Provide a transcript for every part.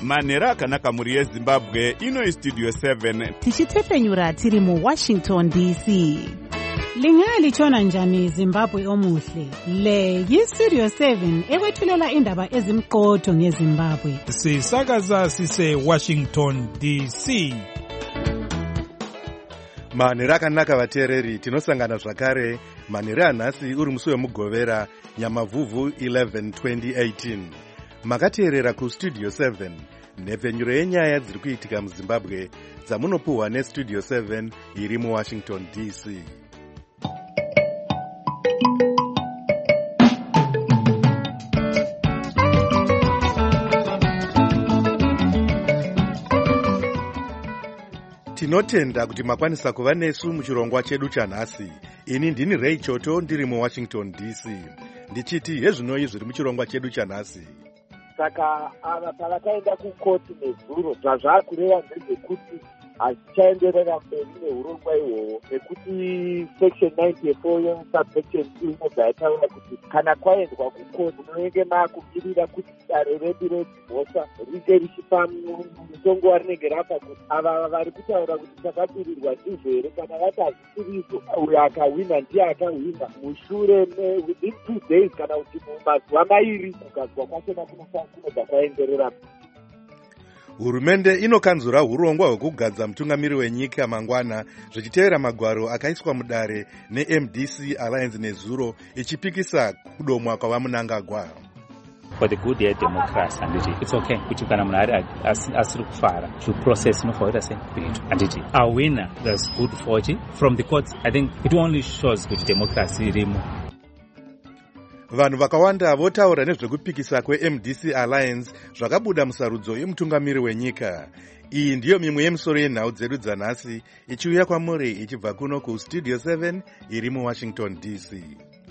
manhero akanaka mhuri yezimbabwe. Ino Studio 7 tichitepenyura tiri muWashington DC. Lingalitshona njani Zimbabwe omuhle? Le yiStudio 7 ekwethulela indaba ezimqotho ngeZimbabwe. Sisakaza sise Washington DC. Manhero akanaka vateereri, tinosangana zvakare manhero anhasi uri musi wemugovera Nyamavhuvhu 11 2018. Makateerera kuStudio 7, nhepfenyuro yenyaya dziri kuitika muZimbabwe dzamunopuhwa neStudio 7 iri muWashington DC. Tinotenda kuti makwanisa kuva nesu muchirongwa chedu chanhasi. Ini ndini Ray Choto ndiri muWashington DC. Ndichiti hezvinoi zviri muchirongwa chedu chanhasi. Saka ava pavakaenda kukoti nezuro zvazvakureva ndezvekuti hazvichaenderera mberi neurongwa ihwohwo, nekuti section 94 subsection 2 inobva yataura kuti kana kwaendwa kukoti munenge makumirira kuti dare redu redzimhosva ringe richipa mutongo warinenge rapa kuti ava vari kutaura kuti takabirirwa ndizvo here, kana vati hazvisirizo uyo akahwina ndiye akahwina mushure within 2 days kana kuti mumazuva mairi kugadzwa kwachona kunobva kwaenderera. Hurumende inokanzura urongwa hwekugadza mutungamiri wenyika mangwana zvichiteera magwaro akaiswa mudare neMDC Alliance nezuro ichipikisa kudomwa kwavamunangagwa. For the good year democracy, anditi it's okay kuti kana munhu asiri kufara due process inofaita sekuita, anditi a winner that's good fortune from the courts. I think it only shows kuti democracy irimo. Vanhu vakawanda votaura nezvekupikisa kweMDC Alliance zvakabuda musarudzo yemutungamiri wenyika. Iyi ndiyo mimwe yemisoro yenhau dzedu dzanhasi ichiuya kwamuri ichibva kuno kuStudio 7 iri muWashington DC.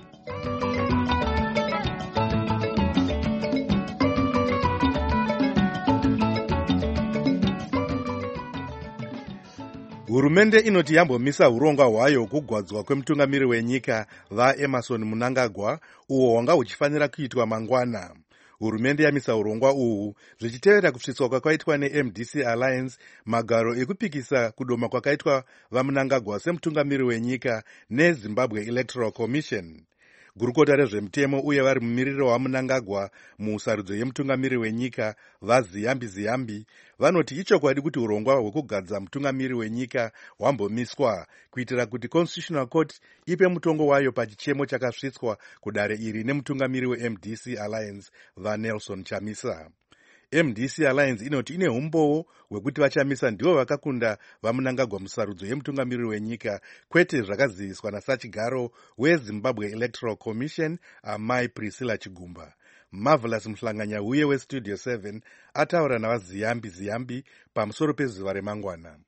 Hurumende inoti yambomisa urongwa hwayo kugwadzwa kwemutungamiri wenyika vaEmerson Mnangagwa uwo wanga huchifanira kuitwa mangwana. Hurumende yamisa urongwa uhu zvichiteera kusvitswa kwakaitwa neMDC Alliance magaro ekupikisa kudoma kwakaitwa vaMnangagwa semutungamiri wenyika neZimbabwe Electoral Commission. Gurukota rezvemutemo uye vari mumiriro waMnangagwa musarudzo yemutungamiri wenyika vaZiyambi vanoti ichokwadi kuti urongwa hwekugadza mutungamiri wenyika hwambomiswa kuitira kuti Constitutional Court ipe mutongo wayo pachichemo chakasvitswa kudare iri nemutungamiri weMDC Alliance vaNelson Chamisa. MDC Alliance inoti ine umbowo hwekuti vachamisa ndivo vakakunda vaMnangagwa musarudzo yemutungamiri wenyika, kwete zvakaziviswa nasachigaro weZimbabwe Electoral Commission Amai Priscilla Chigumba. Marvelous Mhlanganya huye weStudio 7 ataura navaZiyambi pamusoro pezuva remangwana.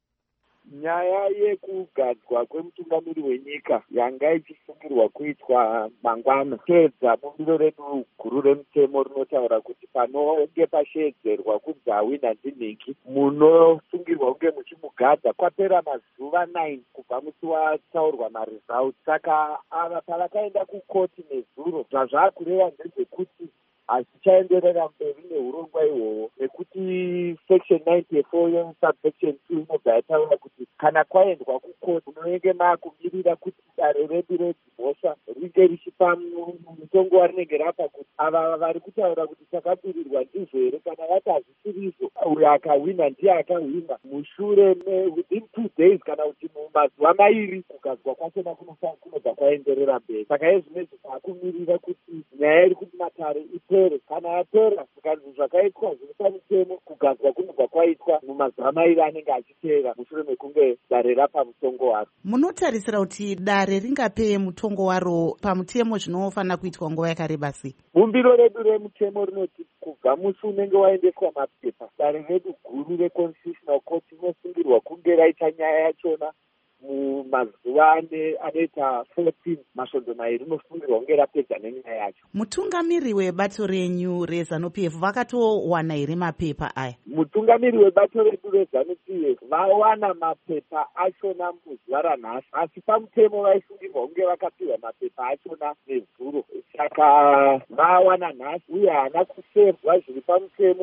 Nyaya yekugadzwa kwemutungamiri wenyika yanga ichisungirwa kuitwa mangwana teedza bumbiro redu guru remutemo rinotaura kuti panonge pasheedzerwa kunzi hawina ndinhingi munosungirwa kunge muchimugadza kwapera mazuva 9 kubva musi wataurwa maresults. Saka ava pavakaenda kukoti nezuro zvazvakureva ndezvekuti hazvichaenderera mberi neurongwa ihwohwo, nekuti section 94 subsection 2 inobva yataura kuti kana kwaendwa kukoti munenge makumirira kuti dare redu redzimhosva ringe richipa mutongo warinenge rapa kuti ava vari kutaura kuti takabirirwa ndizvo here, kana vati hazvisirizo uyo akahwina ndiye akahwina mushure within 2 days kana kuti mumazuva mairi kugadzwa kwachona kunobva kwaenderera mberi. Saka ezvinezvi taakumirira kuti nyaya iri kuti matare ipere, kana yapera zvikanzi zvakaitwa zviri pamutemo kugadzwa kunobva kwaitwa mumazuva mairi anenge achiteera mushure mekunge dare rapa mutongo waro. Munotarisira kuti dare ringapeye mutongo waro pamutemo zvinofanira kuitwa nguva yakareba sei? Bumbiro redu remutemo rinoti kubva musi unenge waendeswa mapepa, dare redu guru reConstitutional Court rinosungirwa kunge raita nyaya yachona mumazuva anoita 14 masvondo mairi rinosungirwa kunge rapedza nenyaya yacho. Mutungamiri webato renyu reZANU-PF vakatowana here mapepa aya? Mutungamiri webato redu reZANU-PF vawana mapepa achona muzuva ranhasi, asi pamutemo vaisungirwa kunge vakapiwa mapepa achona nezuro. Saka vawana nhasi uye haana kusevhwa zviri pamutemo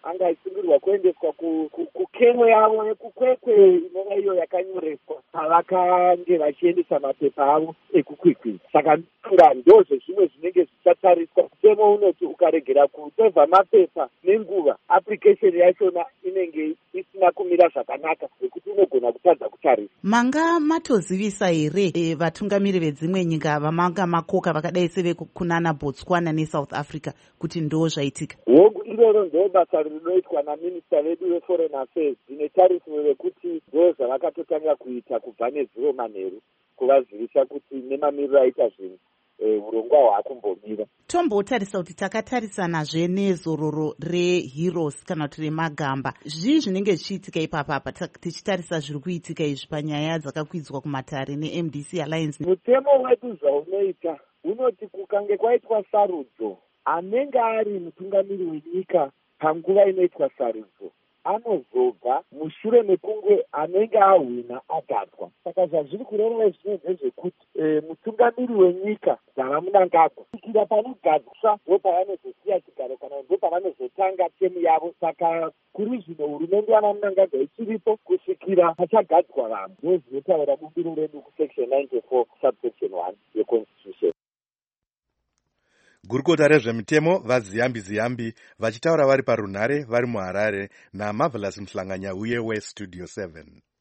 angaisungirwa kuendeswa kukemwe yavo yekukwekwe inova iyo yakanyoreswa pavakange vachiendesa mapepa avo ekukwikwidza. Saka ndozvo zvimwe zvinenge zvichatariswa. Mutemo unoti ukaregera kusevha mapepa nenguva, application yachona inenge isina kumira zvakanaka zvokuti unogona kutadza kutarisa. Manga matozivisa here vatungamiri vedzimwe nyika vamanga makoka vakadai sevekunana Botswana neSouth Africa kuti ndo zvaitika? Hongu iroro ndo basa rinoitwa naminista vedu veforeign affairs. Dzine tarisiro rekuti ndo zvavakatotanga kuita kubva nezuro manheru, kuvazivisa kuti nemamiriro aita zvinhu urongwa hwakumbomira. Tombotarisa kuti takatarisana nezororo reHeroes kana kuti remagamba. Zvii zvinenge zvichiitika ipapa tichitarisa zviri kuitika izvi panyaya dzakakwidzwa kumatare neMDC Alliance? Mutemo wedu zvaunoita unoti kukange kwaitwa sarudzo, anenge ari mutungamiri wenyika panguva inoitwa sarudzo anozobva mushure mekunge anenge ahwina agadzwa. Saka zvazviri kureva zvino ndezvekuti mutungamiri wenyika dzavamunangagwa kusvikira panogadzwa ndo pavanozosiya chigaro kana ndo pavanozotanga temu yavo. Saka kuri zvino hurumende yavamunangagwa ichiripo kusvikira pachagadzwa vamwe. Ndo zvinotaura bumbiro redu kusection 94 subsection 1 yeconstitution. Gurukota rezvemitemo vaZiyambi vachitaura vari parunhare vari muHarare naMarvelous Mhlanganya uye weStudio 7.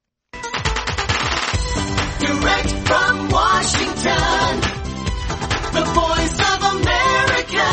Direct from Washington, the voice of America,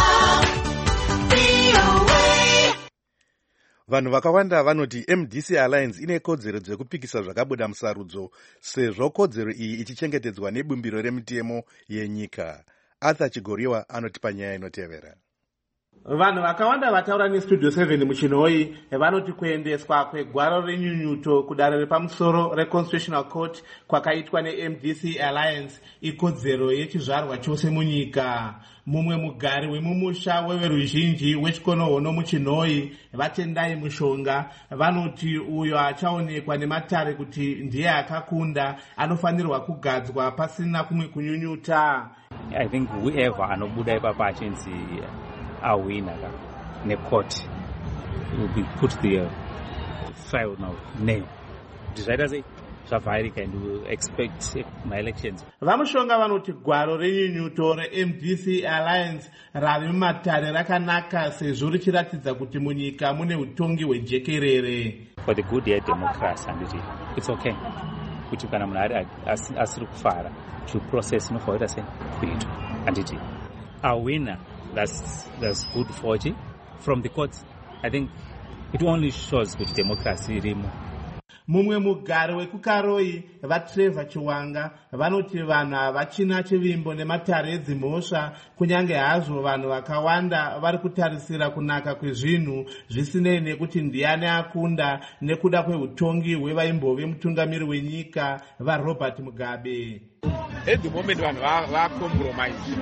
VOA. Vanhu vakawanda vanoti MDC Alliance ine kodzero dzekupikisa zvakabuda musarudzo sezvo kodzero iyi ichichengetedzwa nebumbiro remitemo yenyika. Arthur Chigoriwa anotipa nyaya inotevera. Vanhu vakawanda vataura neStudio 7 muchinhoyi vanoti kuendeswa kwegwaro renyunyuto kudare repamusoro reConstitutional Court kwakaitwa neMDC Alliance ikodzero yechizvarwa chose munyika. Mumwe mugari wemumusha weveruzhinji wechikonohono muchinhoyi Vatendai Mushonga vanoti uyo achaonekwa nematare kuti ndiye akakunda anofanirwa kugadzwa pasina kumwe kunyunyuta. I think whoever anobuda ipapa achinzi awina necourt will be put the file now name. Zvaita sei zvavharika and we will expect my elections. Vamushonga vanoti gwaro renyunyuto reMDC Alliance rave mumatare rakanaka sezvo richiratidza kuti munyika mune utongi hwejekerere. For the good democracy and it's okay. Kuti kana munhu asiri kufara due process inofanira sei kuitwa anditi awina. That's good for you from the courts. I think it only shows good democracy irimo. Mumwe mugari wekukaroi vaTrevor Chiwanga vanoti vanhu havachina chivimbo nematare edzimhosva kunyange hazvo vanhu vakawanda vari kutarisira kunaka kwezvinhu zvisinei nekuti ndiani akunda nekuda kweutongi hwevaimbove mutungamiri wenyika vaRobert Mugabe. At the moment vanhu compromise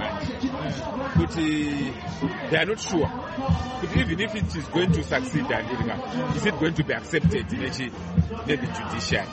kuti they are not sure but even if it is going to succeed and is it going to be accepted in the judiciary.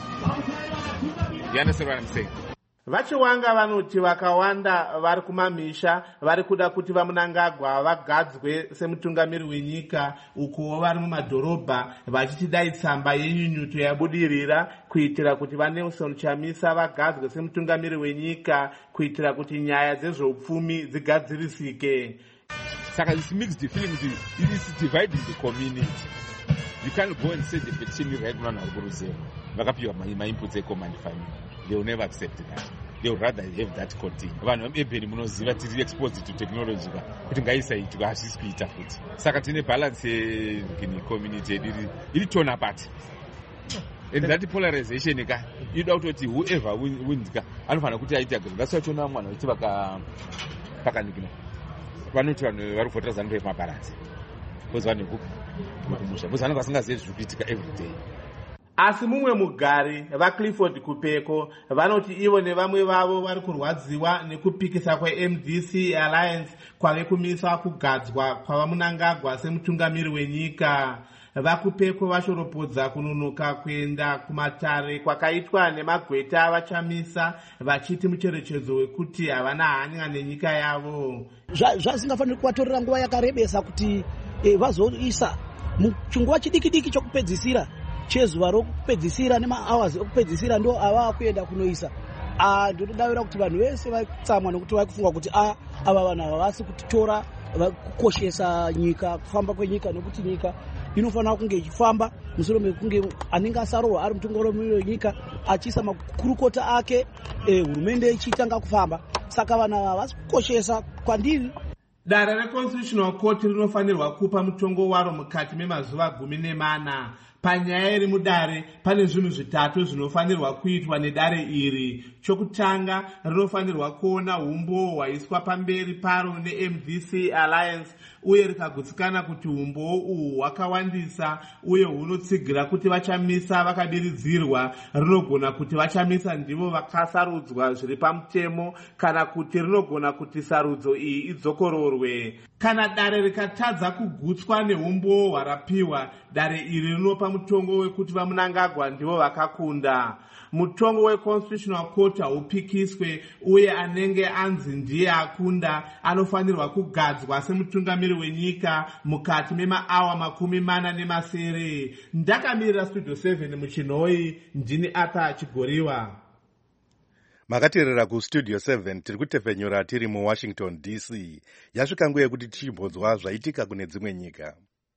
You understand what I'm saying? Vachiwanga vanoti vakawanda vari kumamisha vari kuda kuti vamunangagwa vagadzwe semutungamiri wenyika uko vari mumadhorobha vachitidai tsamba yenyunyuto yabudirira kuitira kuti vaNelson Chamisa vagadzwe semutungamiri wenyika kuitira kuti nyaya dzezveupfumi dzigadzirisike. Saka this mixed feelings, it is dividing the community. You can't go and say the petition right now Guruzero. Vakapiwa my inputs a command family. They will never accept that. They would rather have that continue. Vanhu vebheni munoziva tiri exposed to technology kuti ngaisaitwa hazvisi kuita futi. Saka tine balance in community iri torn apart. And that polarization ka ida kutoti whoever wins ka anofanira kuti aite agreement. That's why tona mwana kuti pakanikina. Vanoti vanhu vari kufotera zanu remabalance. Because vanhu kumusha. Because vanhu vasingazivi zviri kuitika every day. Asi mumwe mugari vaClifford Kupeko vanoti ivo nevamwe vavo vari kurwadziwa nekupikisa kweMDC Alliance kwave kumisa kugadzwa kwavamunangagwa semutungamiri wenyika. VaKupeko vashoropodza kunonoka kuenda kumatare kwakaitwa nemagweta vachamisa vachiti mucherechedzo wekuti havana hanya nenyika yavo. Zvasingafaniri kuvatorera nguva yakarebesa kuti vazoisa muchinguva chidiki chokupedzisira chezuva rokupedzisira nemahours okupedzisira ndo ava kuenda kunoisa. Ndinodavira kuti vanhu vese vatsamwa nekuti vakufunga kuti ava vanhu ava vasi kutitora kukoshesa nyika, kufamba kwenyika, nekuti nyika inofanira kunge ichifamba musoro mekunge anenge asarohwa ari mutungamiriri wenyika achiisa makurukota ake, hurumende ichitanga kufamba. Saka vanhu ava vasi kukoshesa kwandiri. Dare reConstitutional Court rinofanirwa kupa mutongo waro mukati memazuva 14. Panyaya iri mudare pane zvinhu zvitatu zvinofanirwa kuitwa nedare iri. Chokutanga, rinofanirwa kuona umbo hwaiswa pamberi paro neMDC Alliance uye rikagutsikana kuti umbo uhu hwakawandisa uye hunotsigira kuti vachamisa vakadiridzirwa. Rinogona kuti vachamisa ndivo vakasarudzwa zviri pamutemo kana kuti rinogona kuti sarudzo iyi idzokororwe. Kana dare rikatadza kugutswa neumbo hwarapiwa, dare iri rinopa mutongo wekuti vaMunangagwa ndivo vakakunda. Mutongo weConstitutional Court haupikiswe uye anenge anzi ndiye akunda anofanirwa kugadzwa semutungamiri wenyika mukati memaawa 40. Ndakamirira Studio 7 muchinhoi, ndini Arthur Chigoriwa. Makateerera kustudio 7 tiri kutefenyura tiri muWashington DC. Yasvika nguva yekuti tichimbonzwa zvaitika kune dzimwe nyika.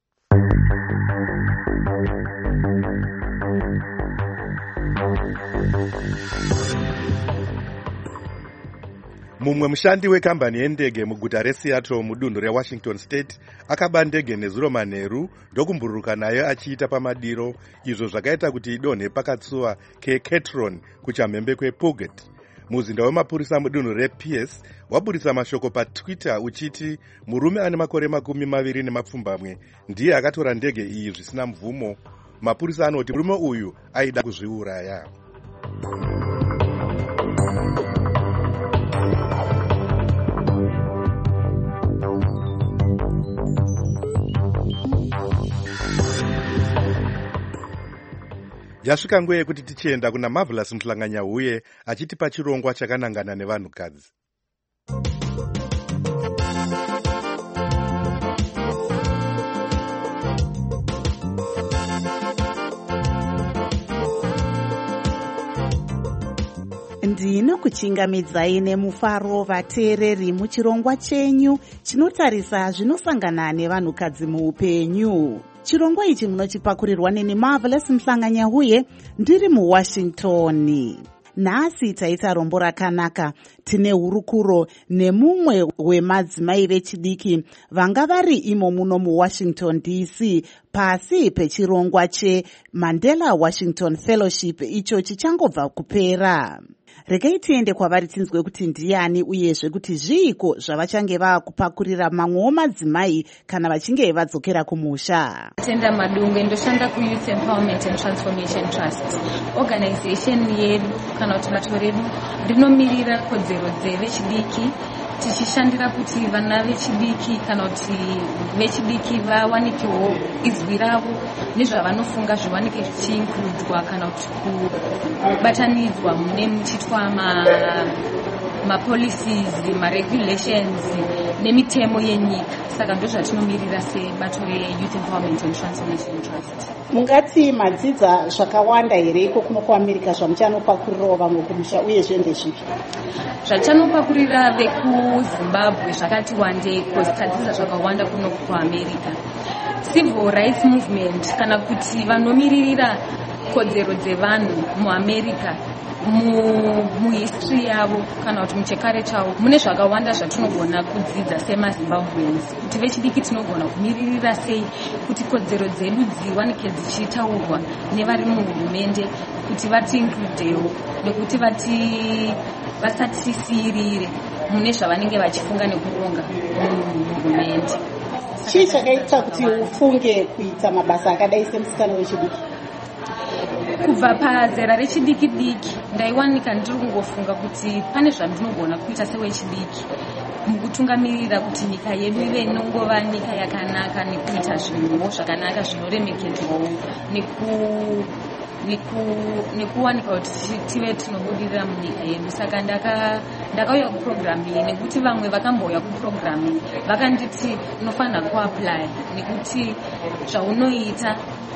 Mumwe mushandi wekambani yendege muguta reSeattle mudunhu reWashington State akaba ndege nezuro manheru ndokumbururuka nayo achiita pamadiro, izvo zvakaita kuti idonhe pakatsuwa keCatron kuchamhembe kwePuget. Muzinda wemapurisa mudunhu rePierce waburitsa mashoko paTwitter uchiti murume ane makore 20 ndiye akatora ndege iyi zvisina mvumo. Mapurisa anoti murume uyu aida kuzviuraya. Yasvika nguva yekuti tichienda kuna Marvelous Mhlanganyahuye achitipa chirongwa chakanangana nevanhukadzi. Ndinokuchingamidzai nemufaro vateereri muchirongwa chenyu chinotarisa zvinosangana nevanhukadzi muupenyu. Chirongwa ichi munochipakurirwa neni Marvelous Mhlanganyahuye ndiri muWashington. Nhasi taita rombo rakanaka. Tine hurukuro nemumwe wemadzimai vechidiki vanga vari imo muno muWashington DC pasi pechirongwa cheMandela Washington Fellowship icho chichangobva kupera. Regai tiende kwavari tinzwe kuti ndiani uyezve kuti zviiko zvavachange vakupakurira mamwewo madzimai kana vachinge vadzokera kumusha. Tenda Madunge ndoshanda kuYouth Empowerment and Transformation Trust. Organization yedu kana kuti bato redu rinomirira kodzero dzevechidiki tichishandira kuti vana vechidiki kana kuti vechidiki vawanikewo izwi ravo nezvavanofunga zviwanike zvichiinkludwa kana kuti kubatanidzwa mune muchitwa mapolicies, maregulations nemitemo yenyika. Saka ndozvatinomirira sebato reYouth Empowerment and Transformation Trust. Mungati madzidza zvakawanda here iko kuno kuAmerica zvamuchanopakurirawo vamwe kumusha uyezve ndezvipi? Zvachanopakurira vekuZimbabwe zvakati wandei tadzidza zvakawanda kuno kuAmerica. Civil rights movement kana kuti vanomiririra kodzero dzevanhu muAmerica muhistory yavo kana kuti muchekare chavo mune zvakawanda zvatinogona kudzidza semaZimbabweans, kuti vechidiki tinogona kumiririra sei kuti kodzero dzedu dziwanike dzichitaurwa nevari muhurumende kuti vatiinkludewo nekuti vasatisirire mune zvavanenge vachifunga nekuronga muhurumende. Chii chakaita kuti ufunge kuita mabasa akadai semusikana wechidiki? Kubva pazera rechidiki diki ndaiwanika ndiri kungofunga kuti pane zvandinogona kuita sewechidiki mukutungamirira kuti nyika yedu ive inongova nyika yakanaka nekuita zvinhu zvakanaka zvinoremekedzwawo nekuwanika kuti tive tinobudirira munyika yedu. Saka ndakauya kuprogramu iyi nekuti vamwe vakambouya kuprogramu iyi vakanditi unofanira kuapply nekuti zvaunoita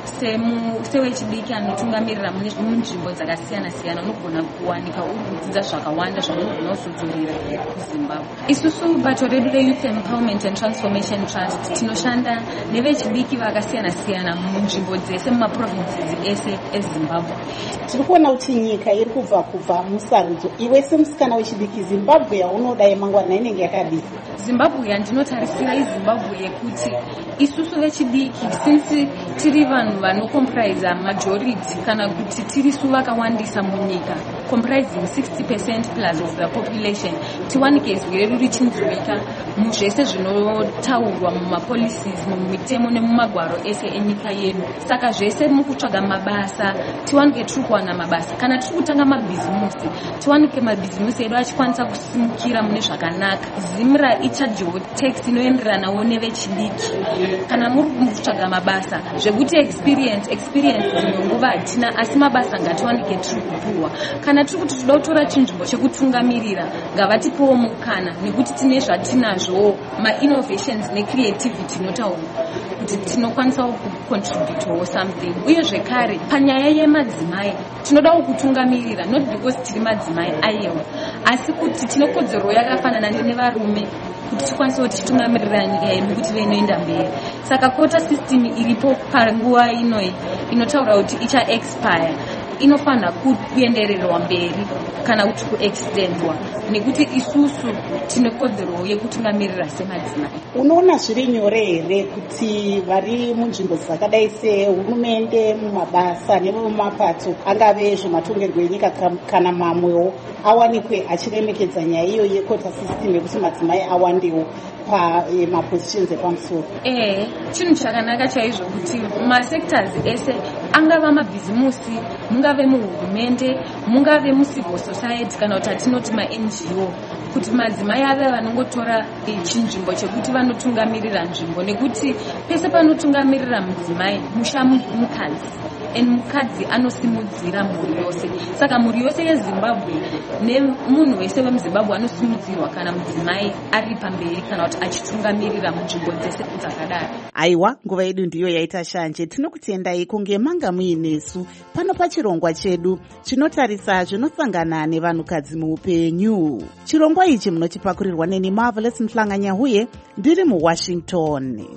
sewechidiki anotungamirira munzvimbo dzakasiyana-siyana unogona kuwanika uri kudzidza zvakawanda zvaunogona kuzodzorera kuZimbabwe. Isusu bato redu reYouth Empowerment and Transformation Trust tinoshanda nevechidiki vakasiyana-siyana munzvimbo dzese mumaprovinces ese eZimbabwe. Tiri kuona kuti nyika iri kubva musarudzo. Iwe semusikana wechidiki, Zimbabwe yaunoda yemangwana inenge yakadii? Zimbabwe yandinotarisira iZimbabwe yekuti isusu vechidiki since tiri vanhu vanocomprise majority kana kuti tirisu vakawandisa munyika comprising 60% plus of the population, tiwanike zwi redu richinzwika muzvese zvinotaurwa mumapolicies, mumitemo nemumagwaro ese enyika yedu. Saka zvese mukutsvaga mabasa tiwanike tiri kuwana mabasa. Kana tiri kutanga mabhizimusi tiwanike mabhizimusi edu achikwanisa kusimukira mune zvakanaka. Zimra ichajewo tax inoenderanawo nevechidiki. Kana muri kutsvaga mabasa zvekuti experience dzimwe nguva hatina, asi mabasa ngatiwanike tiri kupuwa. Kana tiri kuti toda kutora chinzvimbo chekutungamirira ngavatipewo mukana, nekuti tine zvatinazvo ma-innovations ne-creativity inotaura kuti tinokwanisawo kucontributewo something. Uye zvekare panyaya yemadzimai tinodawo kutungamirira, not because tiri madzimai aiyewo, asi kuti tine kodzero yakafanana nevarume kuti tikwanise kuti titungamirira nyika yedu kuti veinoenda mberi. Saka quota system iripo panguva inoyi inotaura kuti icha expire inofanira kuendererwa mberi kana kuti kuextendwa, nekuti isusu tine kodzero yekutungamirira semadzimai. Unoona zviri nyore here kuti vari munzvimbo dzakadai sehurumende, mumabasa nemumapato angave zvematongerwo enyika kana mamwewo awanikwe achiremekedza nyaya iyo yekota system yekuti madzimai awandewo pamapositions epamusoro? Chinhu chakanaka chaizvo kuti masectors ese angava mabhizimusi, mungave muhurumende, mungave mucivil society kana kuti atinoti ma-NGO, kuti madzimai ave vanongotora chinzvimbo chekuti vanotungamirira nzvimbo, nekuti pese panotungamirira mudzimai musha mukadzi, and mukadzi anosimudzira mhuri yose. Saka mhuri yose yeZimbabwe nemunhu wese wemuZimbabwe anosimudzirwa kana mudzimai ari pamberi kana kuti achitungamirira munzvimbo dzese dzakadaro. Aiwa, nguva yedu ndiyo yaita shanje. Tinokutendai kunge manga muinesu pano pachirongwa chedu chinotarisa zvinosangana nevanhukadzi muupenyu. Chirongwa ichi munochipakurirwa neni Marvelous Mhlanganyahuye ndiri muWashington.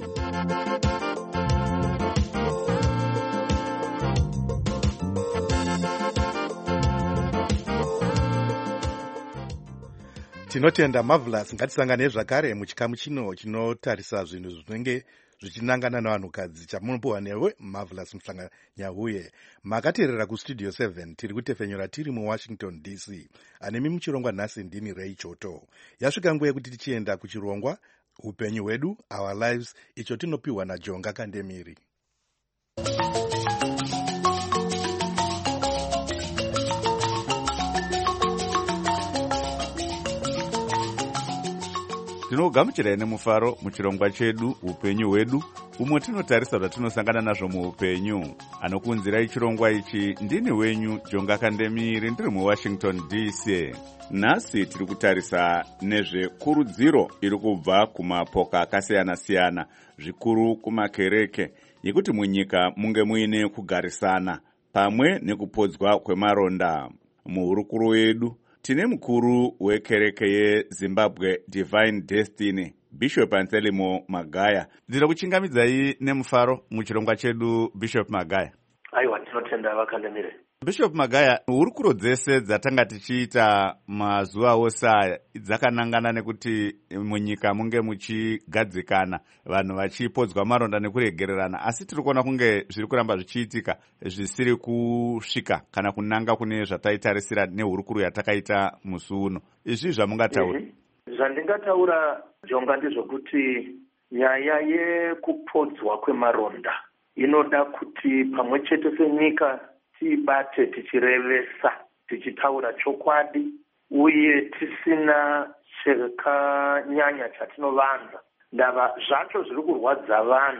Tinotenda Marvelous. Ngatisangane zvakare muchikamu chino chinotarisa zvinhu zvinenge zvichinangana navanhukadzi chamunopuwa newe Marvelous Mhlanganyahuye. Makateerera kustudio 7 tiri kutefenyura tiri muWashington DC. Anemi muchirongwa nhasi ndini Ray Choto. Yasvika nguva yekuti tichienda kuchirongwa upenyu hwedu, Our Lives, icho tinopiwa naJonga Kandemiri. Tinogamuchirai nemufaro muchirongwa chedu upenyu hwedu, umwe tinotarisa zvatinosangana nazvo muupenyu. Anokunzirai chirongwa ichi ndini wenyu Jonga Kandemiri ndiri muWashington DC. Nhasi tiri kutarisa nezvekurudziro iri kubva kumapoka akasiyana-siyana, zvikuru kumakereke, yekuti munyika munge muine kugarisana pamwe nekupodzwa kwemaronda. Muhurukuru wedu tine mukuru wekereke yeZimbabwe Divine Destiny, Bishop Anselmo Magaya. Ndira kuchingamidzai nemufaro muchirongwa chedu, Bishop Magaya. Aiwa, tinotenda vakandemire. Bishop Magaya, hurukuro dzese dzatanga tichiita mazuva ose dzakanangana nekuti munyika munge muchigadzikana, vanhu vachipodzwa maronda nekuregererana, asi tiri kuona kunge zviri kuramba zvichiitika zvisiri kusvika kana kunanga kune zvataitarisira nehurukuro yatakaita musi uno. Izvi zvamungataura? Zvandingataura Jonga ndezvokuti nyaya yekupodzwa kwemaronda inoda kuti pamwe chete senyika tibate tichirevesa, tichitaura chokwadi, uye tisina chakanyanya chatinovanza. Ndava zvacho zviri kurwadza vanhu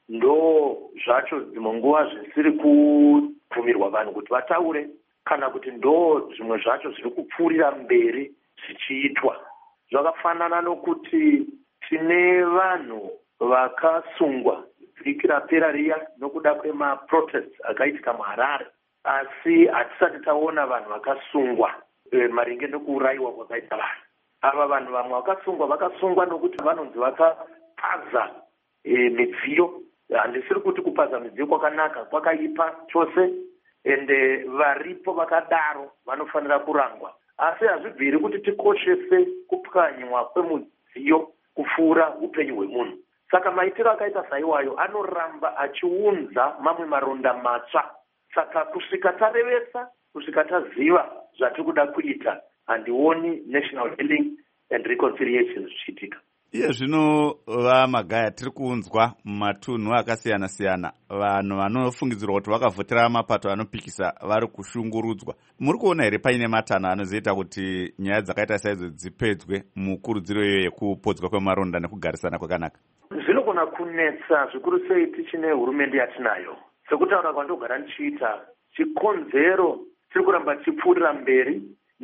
ndo zvacho dzimwe nguva zvisiri kubvumirwa vanhu kuti vataure, kana kuti ndo zvimwe zvacho zviri kupfuurira mberi zvichiitwa. Zvakafanana nokuti tine vanhu vakasungwa vhiki rapera riya nokuda kwemaprotests akaitika muHarare, asi hatisati taona vanhu vakasungwa maringe nokuurayiwa kwakaita vanhu ava. Vanhu vamwe vakasungwa nokuti vanonzi vakapaza midziyo. Handisiri kuti kupaza midziyo kwakanaka, kwakaipa chose, ende varipo vakadaro vanofanira kurangwa. Asi hazvibviri kuti tikoshese kupwanywa kwemudziyo kupfuura upenyu hwemunhu. Saka maitiro akaita saiwayo anoramba achiunza mamwe maronda matsva. Saka kusvika tarevesa, kusvika taziva zvatiri kuda kuita, handioni National Healing and Reconciliation zvichiitika. Iye zvino vaMagaya, tiri kuunzwa mumatunhu akasiyana-siyana vanhu vanofungidzirwa kuti vakavhotera mapato anopikisa vari kushungurudzwa. Muri kuona here paine matanho anozoita kuti nyaya dzakaita saidzo dzipedzwe mukurudziro iyo yekupodzwa kwemaronda nekugarisana kwakanaka? Zvinogona kunetsa zvikuru sei tichine hurumende yatinayo. Sekutaura kwandogara ndichiita, chikonzero tiri kuramba tichipfuurira mberi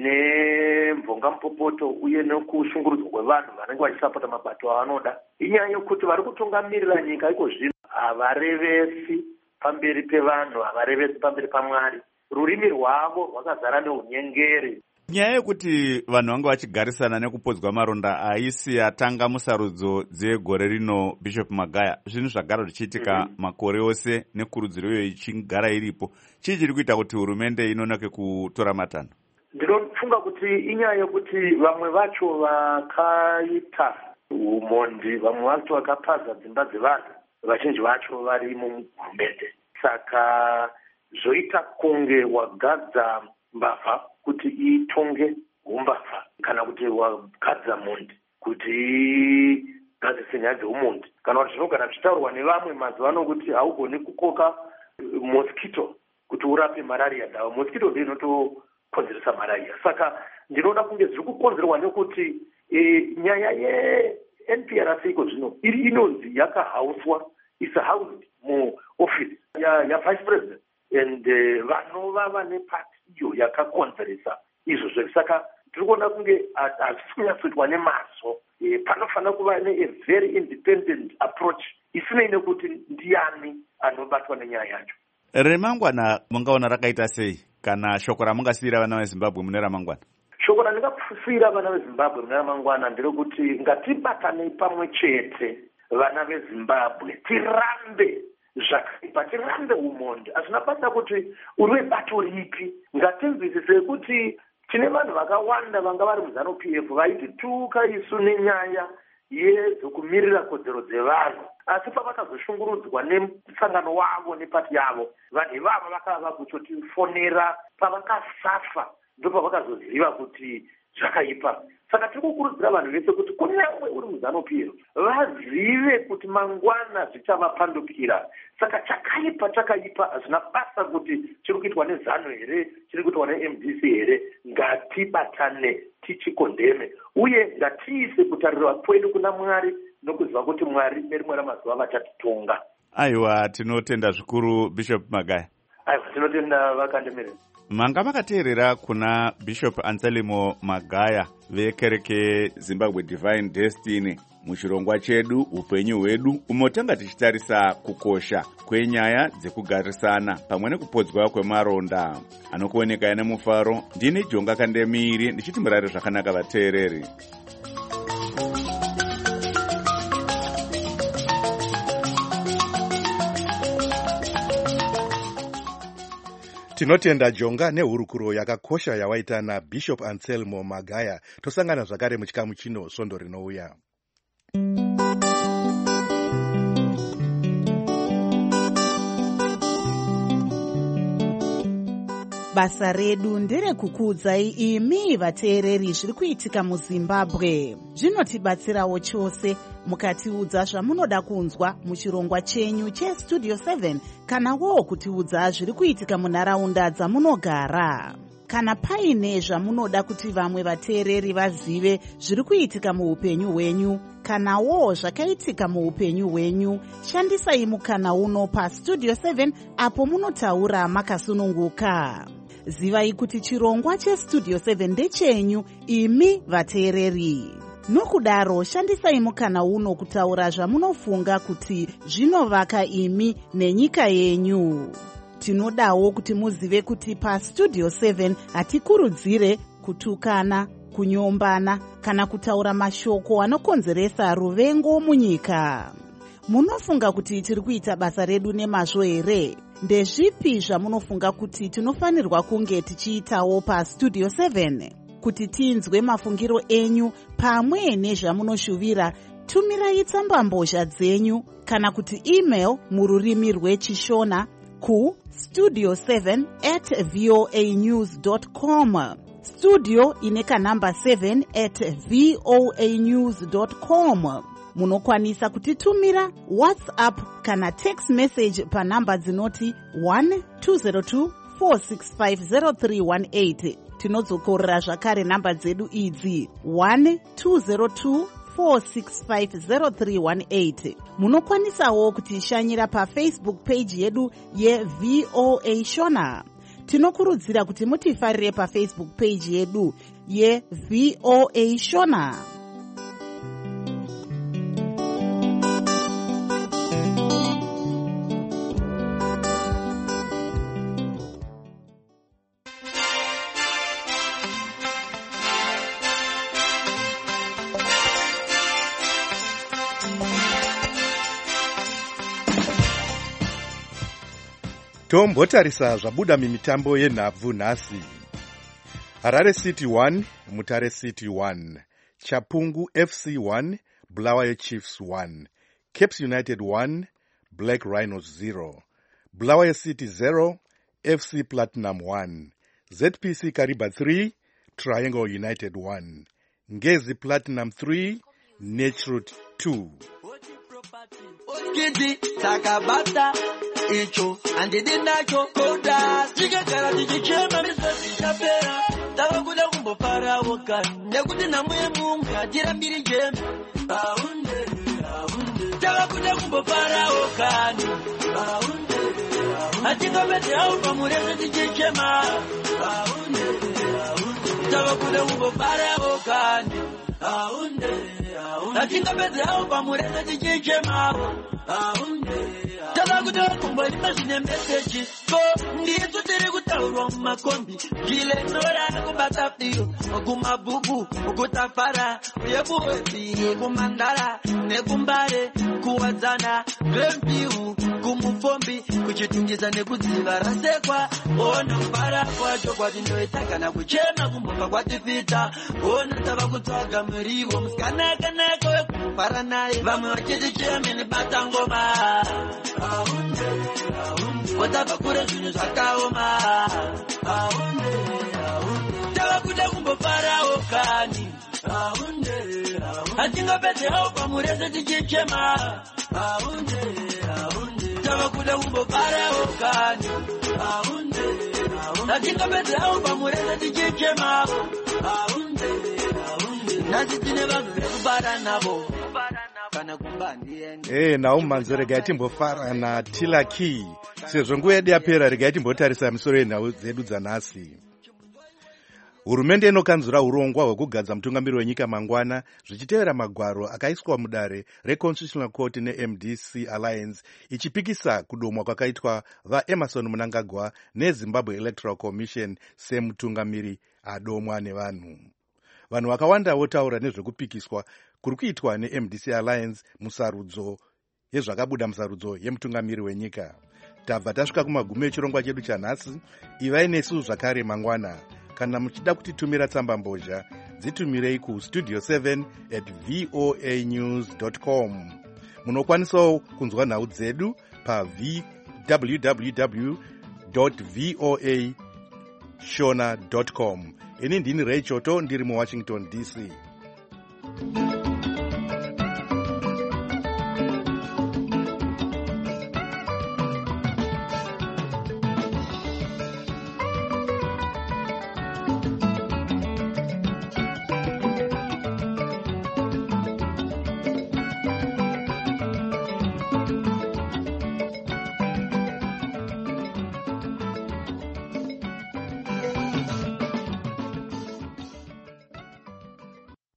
nemvonga mupopoto uye nekushungurudzwa kwevanhu vanenge vachisapota mabato avanoda. Inyaya yekuti vari kutungamirira nyika iko zvino havarevesi pamberi pevanhu, havarevesi pamberi paMwari. Rurimi rwavo rwakazara neunyengeri. Nyaya yekuti vanhu vanga vachigarisana nekupodzwa maronda haisi yatanga musarudzo dzegore rino, Bishop Magaya, zvinhu zvagara zvichiitika makore ose nekurudziro iyo ichigara iripo. Chii chiri kuita kuti hurumende inonoke kutora matanho? Ndinofunga kuti inyaya yekuti vamwe vacho vakaita umhondi, vamwe vacho vakapaza dzimba dzevanhu, vazhinji vacho vari muhurumende. Saka zvoita kunge wagadza mbavha kuti itonge umbavha, kana kuti wagadza mhondi kuti igadzise nyaya dzeumhondi. Kana kuti zvinogara zvichitaurwa nevamwe mazuva ano kuti haugoni kukoka mosquito kuti urape malaria. Mosquito ndiyo inotokonzeresa malaria. Saka ndinoda kunge zviri kukonzerwa nekuti nyaya yeNPRC iko zvino iri inonzi yakahauswa, isahoused muoffice yavice president, and vanova vane pati iyo yakakonzeresa izvozvo. Saka tiri kuona kunge hazvisi kunyatsoitwa nemazvo. Panofanira kuva a very independent approach isinei nekuti ndiani anobatwa nenyaya yacho. Remangwana mungaona rakaita sei, kana shoko ramungasiyira vana veZimbabwe mune ramangwana? Shoko randingasiyira vana veZimbabwe mune ramangwana nderekuti ngatibatanei pamwe chete vana veZimbabwe, tirambe zvakaipa, tirambe umhondi. Hazvina basa kuti uri webato ripi. Ngatinzwisise kuti tine vanhu vakawanda vanga vari muZANU-PF vaitituka isu nenyaya yedzokumirira kodzero dzevanhu, asi pavakazoshungurudzwa nemusangano wavo nepati yavo, vanhu ivavo vakava kutotifonera pavakasafa, ndopavakazoziva kuti zvakaipa. Saka tiri kukurudzira vanhu vese kuti kunyange uri muZANU-PF vazive kuti mangwana zvichavapandukira. Saka chakaipa hazvina basa kuti chiri kuitwa neZANU here, chiri kuitwa neMDC here. Ngatibatane tichikondeme uye ngatiise kutarirwa kwedu kuna Mwari nokuziva kuti Mwari nerimwe ramazuva vachatitonga. Aiwa, tinotenda zvikuru Bishop Magaya. Aiwa, tinotenda vakandemerera. Manga makateerera kuna Bishop Anselmo Magaya vekereke Zimbabwe Divine Destiny muchirongwa chedu upenyu hwedu, umo tanga tichitarisa kukosha kwenyaya dzekugarisana pamwe nekupodzwa kwemaronda. Anokuoneka nemufaro, ndini Jonga Kandemiri ndichiti murare zvakanaka vateereri. Tinotenda Jonga nehurukuro yakakosha yawaita naBishop Anselmo Magaya. Tosangana zvakare muchikamu chino svondo rinouya. Basa redu nderekukuudzai imi vateereri zviri kuitika muZimbabwe. Zvinotibatsirawo chose mukatiudza zvamunoda kunzwa muchirongwa chenyu cheStudio 7 kanawo kutiudza zviri kuitika munharaunda dzamunogara. Kana paine zvamunoda kuti vamwe vateereri vazive zviri kuitika muupenyu hwenyu kanawo zvakaitika muupenyu hwenyu. Shandisai mukana uno pastudio 7 apo munotaura makasununguka. Zivai kuti chirongwa chestudio 7 ndechenyu imi vateereri. Nokudaro shandisai mukana uno kutaura zvamunofunga kuti zvinovaka imi nenyika yenyu. Tinodawo kuti muzive kuti pastudio 7 hatikurudzire kutukana, kunyombana kana kutaura mashoko anokonzeresa ruvengo munyika. Munofunga kuti tiri kuita basa redu nemazvo here? Ndezvipi zvamunofunga kuti tinofanirwa kunge tichiitawo pastudio 7? Kuti tinzwe mafungiro enyu pamwe nezvamunoshuvira, tumirai tsambambozha dzenyu kana kuti email mururimi rwechishona ku studio7@voanews.com. Studio ine kanamba 7@voanews.com. Munokwanisa kutitumira WhatsApp kana text message panamba dzinoti 1202-465-0318. Tinodzokorera zvakare namba dzedu idzi 1202-465-0318. Munokwanisawo kutishanyira paFacebook page yedu yeVOA Shona. Tinokurudzira kuti mutifarire paFacebook page yedu yeVOA Shona. Tombotarisa zvabuda mimitambo yenhabvu nhasi. Harare City 1, Mutare City 1, Chapungu FC 1, Bulawayo Chiefs 1, Capes United 1, Black Rhinos 0, Bulawayo City 0, FC Platinum 1, ZPC Kariba 3, Triangle United 1, Ngezi Platinum 3, Naturut 2. Kidi takabata icho andidinacho koda chikagara tichichema misasi chapera tavakuda kumbofara wokani nekuti namuye mungu hatirambiri jema aunde tavakuda kumbofara wokani aunde hatingapedze hau pamurese tichichema aunde tavakuda kumbofara wokani aunde hatingapedze hau pamurese tichichema aunde tavakuda kumboima zvine meseji ko ndisu tiri kutaurwa mumakombi gile nora kubata firo kumabhuku kutafara yebuwezi kumandara nekumbare kuwadzana kwempiu kumufombi kuchitungisa nekudziva rasekwa ona kubara kwacho kwatinoita kana kuchema kumboka kwatifita ona tava kutsvaga muriwo musikanaka wekufara naye vamwe vachitichemeni bata ngoma kotava kure zvinhu zvakaoma tavakuda kumbofarawo kani hatingapedze hau pamurese tichichema tavakuda kumbofarawo kani hatingapedze hau pamurese tichichema nhasi tine vanhu vekubara navo kana kumba ndiende nawo manzo regai timbofarana tilaki sezvo nguva yedu yapera regai timbotarisa misoro yenhau dzedu dzanhasi. Hurumende inokanzura urongwa hwekugadza mutungamiri wenyika mangwana zvichitevera magwaro akaiswa mudare reConstitutional Court neMDC Alliance ichipikisa kudomwa kwakaitwa vaEmerson Mnangagwa neZimbabwe Electoral Commission semutungamiri adomwa nevanhu. Vanhu vakawanda votaura nezvekupikiswa kuri kuitwa neMDC Alliance musarudzo yezvakabuda musarudzo yemutungamiri wenyika. Tabva tasvika kumagumo echirongwa chedu chanhasi. Ivai nesu zvakare mangwana. Kana muchida kutitumira tsamba mbozha dzitumirei ku studio7@voanews.com. Munokwanisawo kunzwa nhau dzedu pa www.voashona.com. Ini ndini Ray Choto ndiri muWashington DC.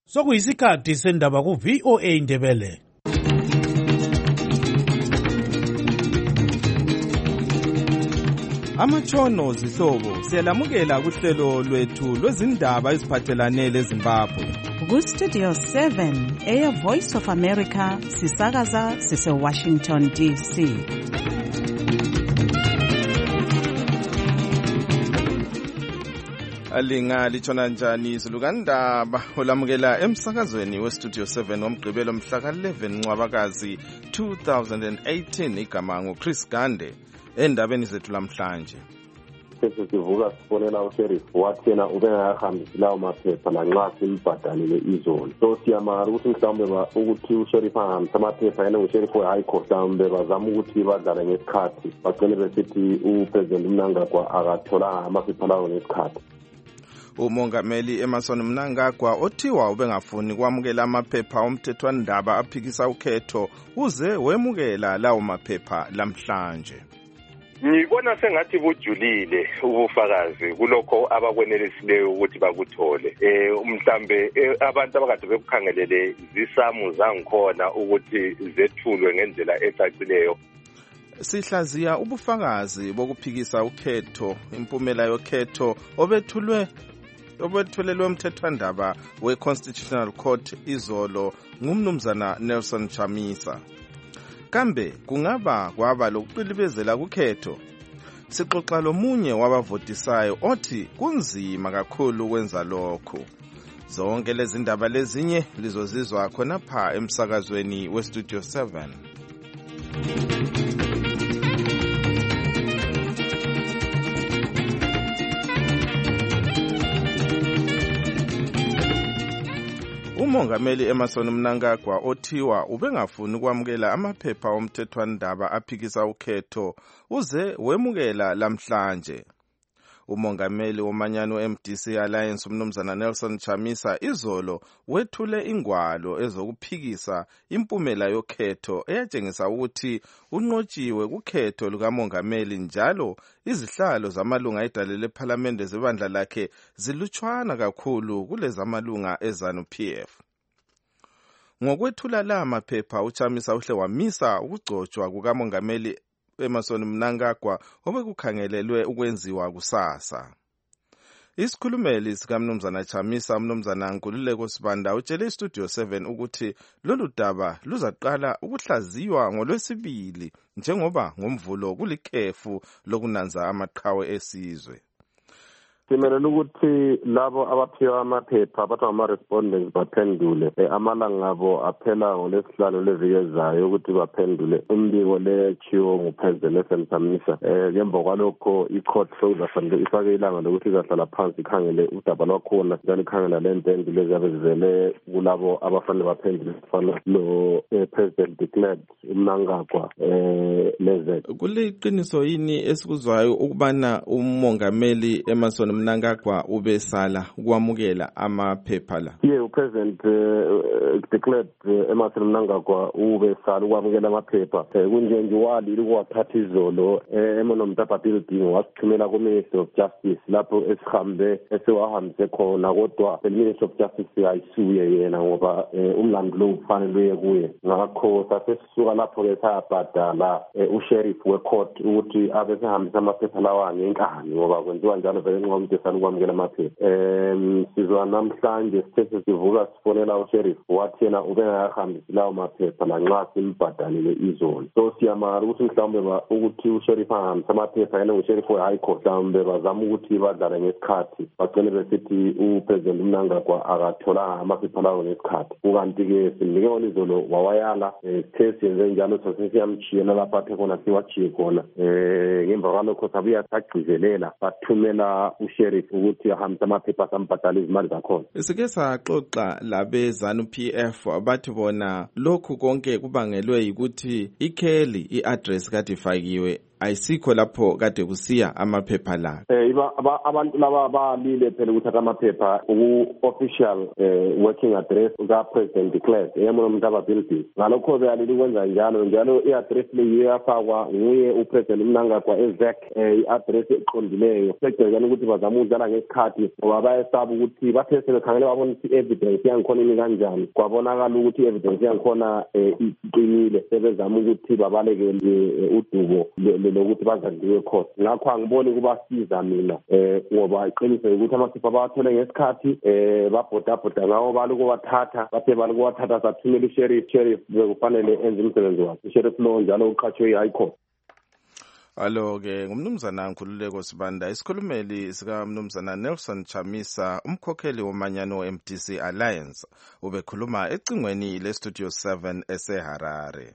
Sokuyisikhathi sendaba ku VOA Indebele. Amatshono zihlobo siyalamukela kuhlelo lwethu lwezindaba eziphathelane leZimbabwe. Ku Studio 7 Air Voice of America sisakaza sise Washington DC. Alinga litshona njani izulukandaba olamukela emsakazweni we Studio 7 womgqibelo mhla ka-11 Ncwabakazi 2018 igama nguChris Gande. Endabeni zethu lamhlanje sivuka sifonela usheriff wathi yena ubengayahambisi lawo maphepha lanxa simbhadalile izolo. So siyamara ukuthi mhlawumbe ukuthi usheriff ahambise amaphepha yena usheriff we-high court mhlawumbe bazama ukuthi badlale ngesikhathi bagcine besithi upresident Mnangagwa akatholanga amaphepha lawo ngesikhathi. Umongameli Emmerson Mnangagwa othiwa ubengafuni kwamukela amaphepha omthethwandaba aphikisa ukhetho uze wemukela lawo maphepha lamhlanje. Ngibona sengathi bujulile ubufakazi kulokho abakwenelisileyo ukuthi bakuthole. Mhlambe abantu abakade bekukhangelele zisamu zangikhona ukuthi zethulwe ngendlela ecacileyo. Sihlaziya ubufakazi bokuphikisa ukhetho, impumela yokhetho obetholelwe umthethwandaba we-Constitutional Court izolo ngumnumzana Nelson Chamisa. Kambe kungaba kwaba lokuqilibezela kukhetho? Sixoxa lomunye wabavotisayo othi kunzima kakhulu ukwenza lokho. Zonke lezi ndaba lezinye lizozizwa khonapha emsakazweni we Studio 7. Umongameli Emmerson Mnangagwa othiwa ubengafuni kwamukela amaphepha omthethwandaba aphikisa ukhetho uze wemukela lamhlanje. Umongameli womanyano MDC Alliance umnumzana Nelson Chamisa izolo wethule ingwalo ezokuphikisa impumela yokhetho eyatshengisa ukuthi unqotshiwe kukhetho lukamongameli njalo izihlalo zamalunga edalele eParliament zebandla lakhe zilutshwana kakhulu kulezamalunga eZANU-PF. Ngokwethula la maphepha uChamisa uhle wamisa ukugcotshwa kukamongameli Emmerson Mnangagwa obekukhangelelwe ukwenziwa kusasa. Isikhulumeli sikamnumzana Chamisa umnumzana Nkululeko Sibanda utshele iStudio 7 ukuthi lolu daba luzaqala ukuhlaziywa ngoLwesibili njengoba ngomvulo kulikhefu lokunanza amaqhawe esizwe. Simelele ukuthi labo abaphiwa amaphepha bathi ama-respondents baphendule amalanga abo aphela ngolesihlanu leviki ezayo ukuthi baphendule umbiko lechiwo ngupresident Chamisa. Ngemva kwalokho i-court sokuzafanele ifake ilanga lokuthi izahlala phansi ikhangele udaba lwakhona njalo ikhangela lempendulo eziyabe zivele kulabo abafanele baphendule sifana lo-president declared uMnangagwa leze. Kuliqiniso yini esikuzwayo ukubana umongameli Emmerson Mnangagwa ubesala ukwamukela amaphepha la? Upresident declared Emmerson Mnangagwa ubesala ukwamukela amaphepha. Kunjenje walile ukuwathatha izolo eMonomtapa building wasithumela ku-Ministry of Justice lapho esihambe esewahambise khona kodwa i-Ministry of Justice ayisuye yena ngoba umlando lo ufanele uye kuye. Ngakho sasesisuka lapho-ke sayabhadala usheriff we-court ukuthi abe sehambisa amaphepha lawa ngenkani ngoba kwenziwa njalo vele nqomtesana ukwamukela amaphepha. Sizwa namhlanje sithe sivuka sifonela usheriff wathi yena ubengayahambisi lawo maphepha lanxa simbhadalile izolo. So siyamara ukuthi mhlawumbe ukuthi usheriff ahambise amaphepha yena usheriff we-high court mhlawumbe bazama ukuthi badlale ngesikhathi bagcine besithi upresident Mnangagwa akatholanga amaphepha lawo ngesikhathi. Kukanti-ke simnike wona izolo wawayala sithe siyenze njalo sasesiyamchiyela lapho athe khona siwachiye khona. Ngemva kwalokho sabuya sagcizelela bathumela usheriff ukuthi ahambise amaphepha sambhadala izimali zakhona. Sike saxoxa labe ZANU-PF bathi bona lokhu konke kubangelwe ukuthi ikheli i-address kade ifakiwe ayisikho lapho kade kusiya amaphepha la. Abantu laba balile phela ukuthatha amaphepha ku-official working address ka-President de Klerk eMonamtaba building. Ngalokho beyalile ukwenza njalo i-address leyi iyafakwa nguye uPresident Mnangagwa ezek i-address eqondileyo. Sekujwayele ukuthi bazama ukudlala ngesikhathi ngoba bayesaba ukuthi bathe sebekhangele babona ukuthi evidence yangikhona imi kanjani. Kwabonakala ukuthi i-evidence yangikhona iqinile, sebezama ukuthi babalekele udubo lokuthi bazadliwe court. Ngakho angiboni kubasiza mina ngoba iqiniso ukuthi amaphepha bawathole ngesikhathi babhoda ngawo baloko bathatha bathe baloko bathatha sathumela i-sheriff bekufanele enze umsebenzi wakhe. I-sheriff lo njalo uqhatshwe i-high court. Alo-ke ngumnumzana Nkhululeko Sibanda, isikhulumeli sikamnumzana Nelson Chamisa, umkhokheli womanyano MDC Alliance, ubekhuluma ecingweni leStudio 7 eseHarare.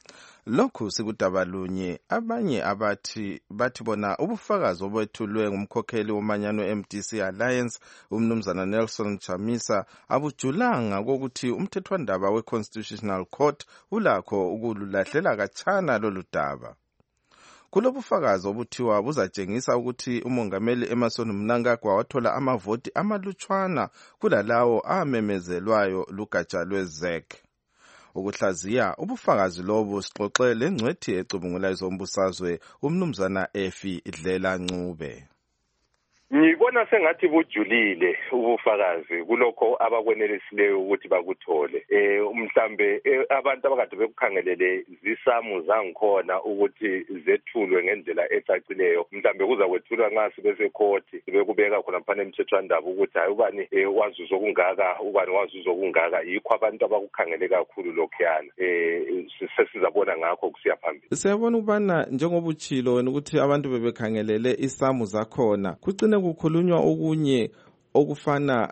Lokhu sikudabalunye abanye bathi bona ubufakazi obethulwe ngumkhokheli womanyano MDC Alliance umnumzana Nelson Chamisa abujulanga kokuthi umthethwandaba we-Constitutional Court ulakho ukululahlela kachana lolu daba. Kulobufakazi obuthiwa buzatshengisa ukuthi umongameli Emmerson Mnangagwa wathola amavoti amalutshwana kulalawo amemezelwayo lugatsha lwezek. Ukuhlaziya ubufakazi lobu sixoxe lengcwethi ecubungula izombusazwe umnumzana Efi Dlela Ncube. Ngibona sengathi bujulile ubufakazi kulokho abakwenelisileyo ukuthi bakuthole. Mhlambe abantu abakade bekukhangelele zisamu zangikhona ukuthi zethulwe ngendlela ecacileyo. Mhlambe kuza kwethulwa nxa sibese court bekubeka khona phana emthethwandaba ukuthi hayi ubani wazuza okungaka, ubani wazuza okungaka. Yikho abantu abakukhangele kakhulu lokhuyana. Sesizabona ngakho kusiya phambili. Siyabona ubana njengoba uchilo wena ukuthi abantu bebekhangelele isamu zakhona kucine kukhulunywa okunye okufana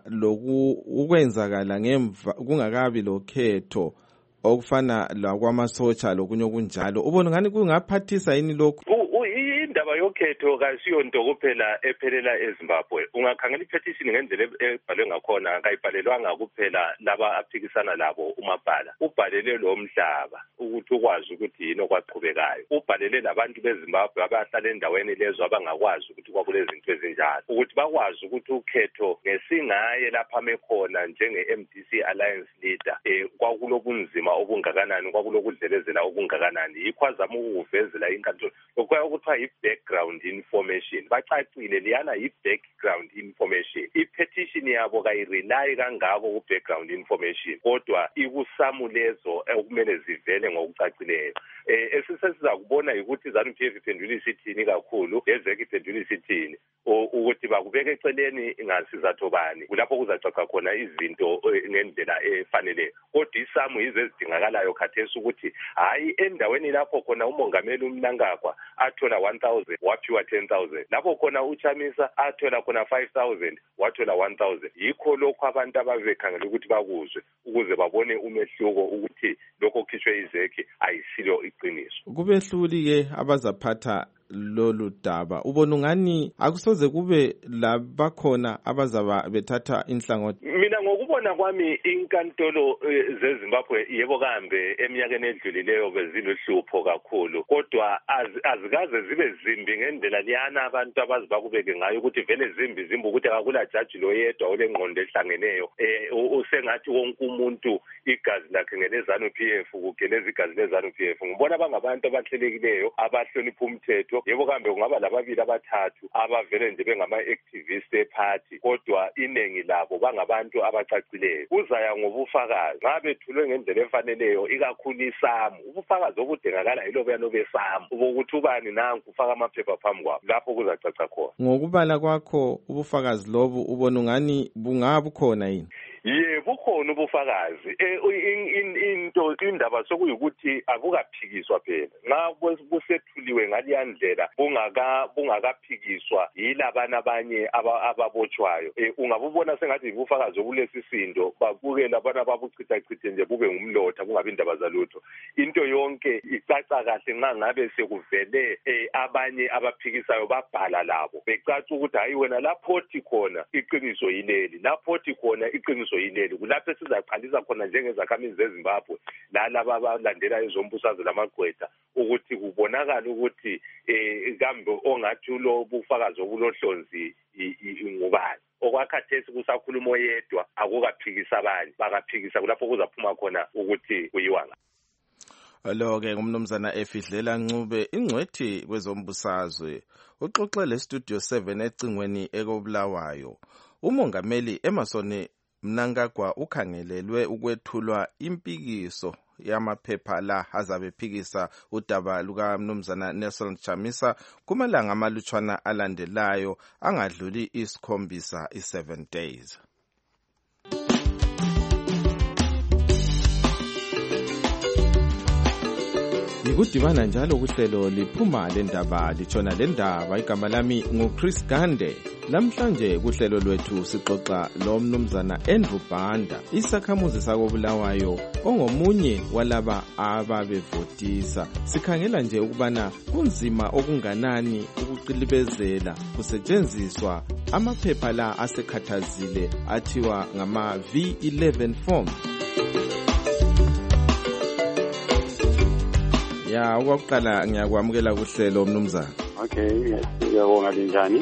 ukwenzakala ngemva kungakabi lokhetho okufana lakwamasotsha lokunye okunjalo. Ubona ngani kungaphathisa yini lokho? Indaba yokhetho kasiyo nto kuphela ephelela eZimbabwe. Ungakhangela ipetition ngendlela ebhalwe ngakhona kayibhalelwanga kuphela laba aphikisana labo umabhala. Ubhalele lo mhlaba ukuthi ukwazi ukuthi yini okwaqhubekayo. Ubhalele labantu beZimbabwe abahlala endaweni lezo abangakwazi ukuthi kwakulezi zinto ezinjalo. Ukuthi bakwazi ukuthi ukhetho ngesingaye lapha mekhona njenge-MDC Alliance leader kwakulobunzima obungakanani, kwakulokudlelezela obungakanani. Yikho azama ukuvezela inkantolo. Lokho ukuthiwa i-background information. Bacacile liyana i-background information. I-petition yabo kayirely kangako ku-background information. Kodwa ikusamu lezo okumele zivele ngokucacileyo. Esisiza kubona ukuthi ZANU-PF iphendula isithini kakhulu, ezeke iphendula isithini. Ukuthi bakubeka eceleni ngasizatho bani. Kulapho kuzacaca khona izinto ngendlela efanele. Kodwa isamu yizo ezidingakalayo khathesi ukuthi hayi endaweni lapho khona umongameli uMnangagwa athola 1,000 waphiwa 10,000. Lapho khona uChamisa athola khona 5,000 wathola 1,000. Yikho lokho abantu ababekhangela ukuthi bakuzwe ukuze babone umehluko ukuthi lokho kukhishwe izeki ayisilo iqiniso. Kubehluli ke abazaphatha lolu daba. Ubona ungani akusoze kube labakhona abazaba bethatha inhlangothi? Mina ngokubona kwami inkantolo zeZimbabwe yebo kambe eminyakeni edlulileyo beziluhlupho kakhulu, kodwa azikaze zibe zimbi ngendlela liyana abantu abazibakubeke ngayo ukuthi vele zimbi ukuthi akula judge lo yedwa olengqondo ehlangeneyo. Usengathi wonke umuntu igazi lakhe ngelezanu-PF kugeleza igazi lezanu-PF. Ngibona bangabantu abahlelekileyo abahlonipha umthetho. Yebo kambe kungaba lababili abathathu abavele nje bengama-activist eparty, kodwa iningi labo bangabantu abacacileyo. Kuzaya ngobufakazi nxa bethulwe ngendlela efaneleyo, ikakhulu isamu. Ubufakazi obudingakala yilobuyano besamu ukuthi ubani nanku ufaka amaphepha phambi kwabo, lapho kuzacaca khona. Ngokubala kwakho ubufakazi lobu ubona ungani bungabukhona yini? Yebo bukhona ubufakazi. Indaba sokuyukuthi akukaphikiswa phela. Nxa busethuliwe ngaliyandlela bungakaphikiswa yilabana abanye ababotshwayo. Ungabubona sengathi ubufakazi obulesisindo babuke labana babuchithachithe nje bube ngumlotha kungabi indaba zalutho. Into yonke icaca kahle nxa ngabe sekuvele abanye abaphikisayo babhala labo becaca ukuthi hayi wena lapho othi khona iqiniso yileli, lapho othi khona iqiniso abazoyileli kulapho sizaqalisa khona njengezakhamizi zeZimbabwe laba abalandela ezombusazwe lamagqwetha ukuthi kubonakala ukuthi kambe ongathi lo bufakazi obulohlonzi ngubani. Okwakhathesi kusakhuluma oyedwa akukaphikisa abanye bakaphikisa kulapho kuzaphuma khona ukuthi kuyiwanga. Lo-ke ngumnumzana Efidlela Ncube ingcwethi kwezombusazwe uxoxele Studio 7 ecingweni ekobulawayo. Umongameli Emmerson Mnangagwa ukhangelelwe ukwethulwa impikiso yamaphepha la azabe phikisa udaba luka mnumzana Nelson Chamisa kumalanga amalutshwana alandelayo angadluli 7 days. Ngikudibana njalo kuhlelo liphuma lendaba litshona lendaba igama lami nguChris Gande. Namhlanje kuhlelo lwethu sixoxa lo mnumzana Andrew Banda isakhamuzi sakobulawayo ongomunye walaba ababevotisa. Sikhangela nje ukubana kunzima okunganani ukuqilibezela kusetshenziswa amaphepha la asekhathazile athiwa ngama V11 form. Ya okwaqala ngiyakwamukela kuhlelo mnumzana. Okay, ngiyabonga linjani?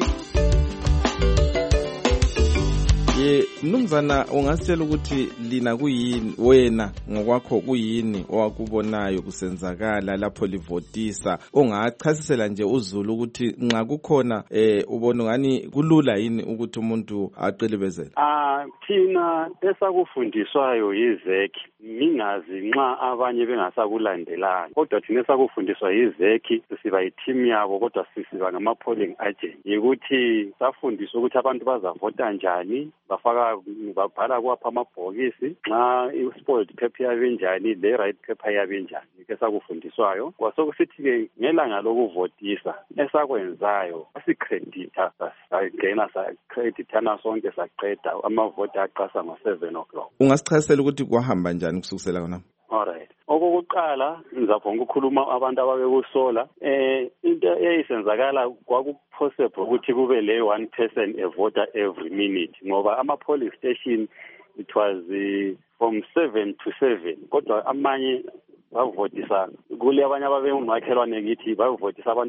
Mnumzana ungasitshela ukuthi lina kuyini wena ngokwakho kuyini owakubonayo kusenzakala lapho livotisa ongachasisela nje uZulu ukuthi nxa kukhona ubona ngani kulula yini ukuthi umuntu aqilibezele? Thina esakufundiswayo yizeki mingazi nxa abanye bengasakulandelanga kodwa thina esakufundiswa yizeki sisiba yiteam yabo kodwa sisiba ngama polling agent yikuthi safundiswa ukuthi abantu bazavota njani babhala kwapha amabhokisi nxa i-spoiled paper yabe njani le right paper yabe njani esakufundiswayo kwasokusithi-ke ngelanga lokuvotisa esakwenzayo asikreditha sagcina sakredithana sonke saqeda amavoti aqasa ngo-7 o'clock. Ungasichasisela ukuthi kwahamba njani kusukisela khona? Alright. Okokuqala ngizabonga ukukhuluma abantu ababekusola into eyisenzakala kwakupossible ukuthi kube le one person a voter every minute ngoba ama polling station it was from 7 to 7 kodwa amanye bavotisa kule abanye ababengumakhelwane ngithi bavotisa abantu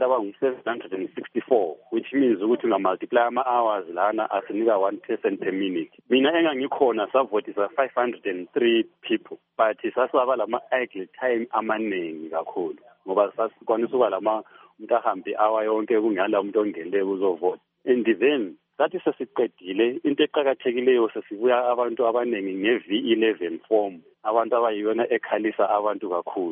abangu-764 which means ukuthi ungamultiply ama-hours lana asinika one person per minute. Mina engangikhona savotisa 503 people but sasaba lama-idle time amaningi kakhulu ngoba sasikwanisa ukuba lama umuntu ahambe hour yonke kungela umuntu ongenele kuzovota and then sathi sesiqedile into eqhakathekileyo sesibuya abantu abaningi nge-V11 form abantu abayiyona ekhalisa abantu kakhulu.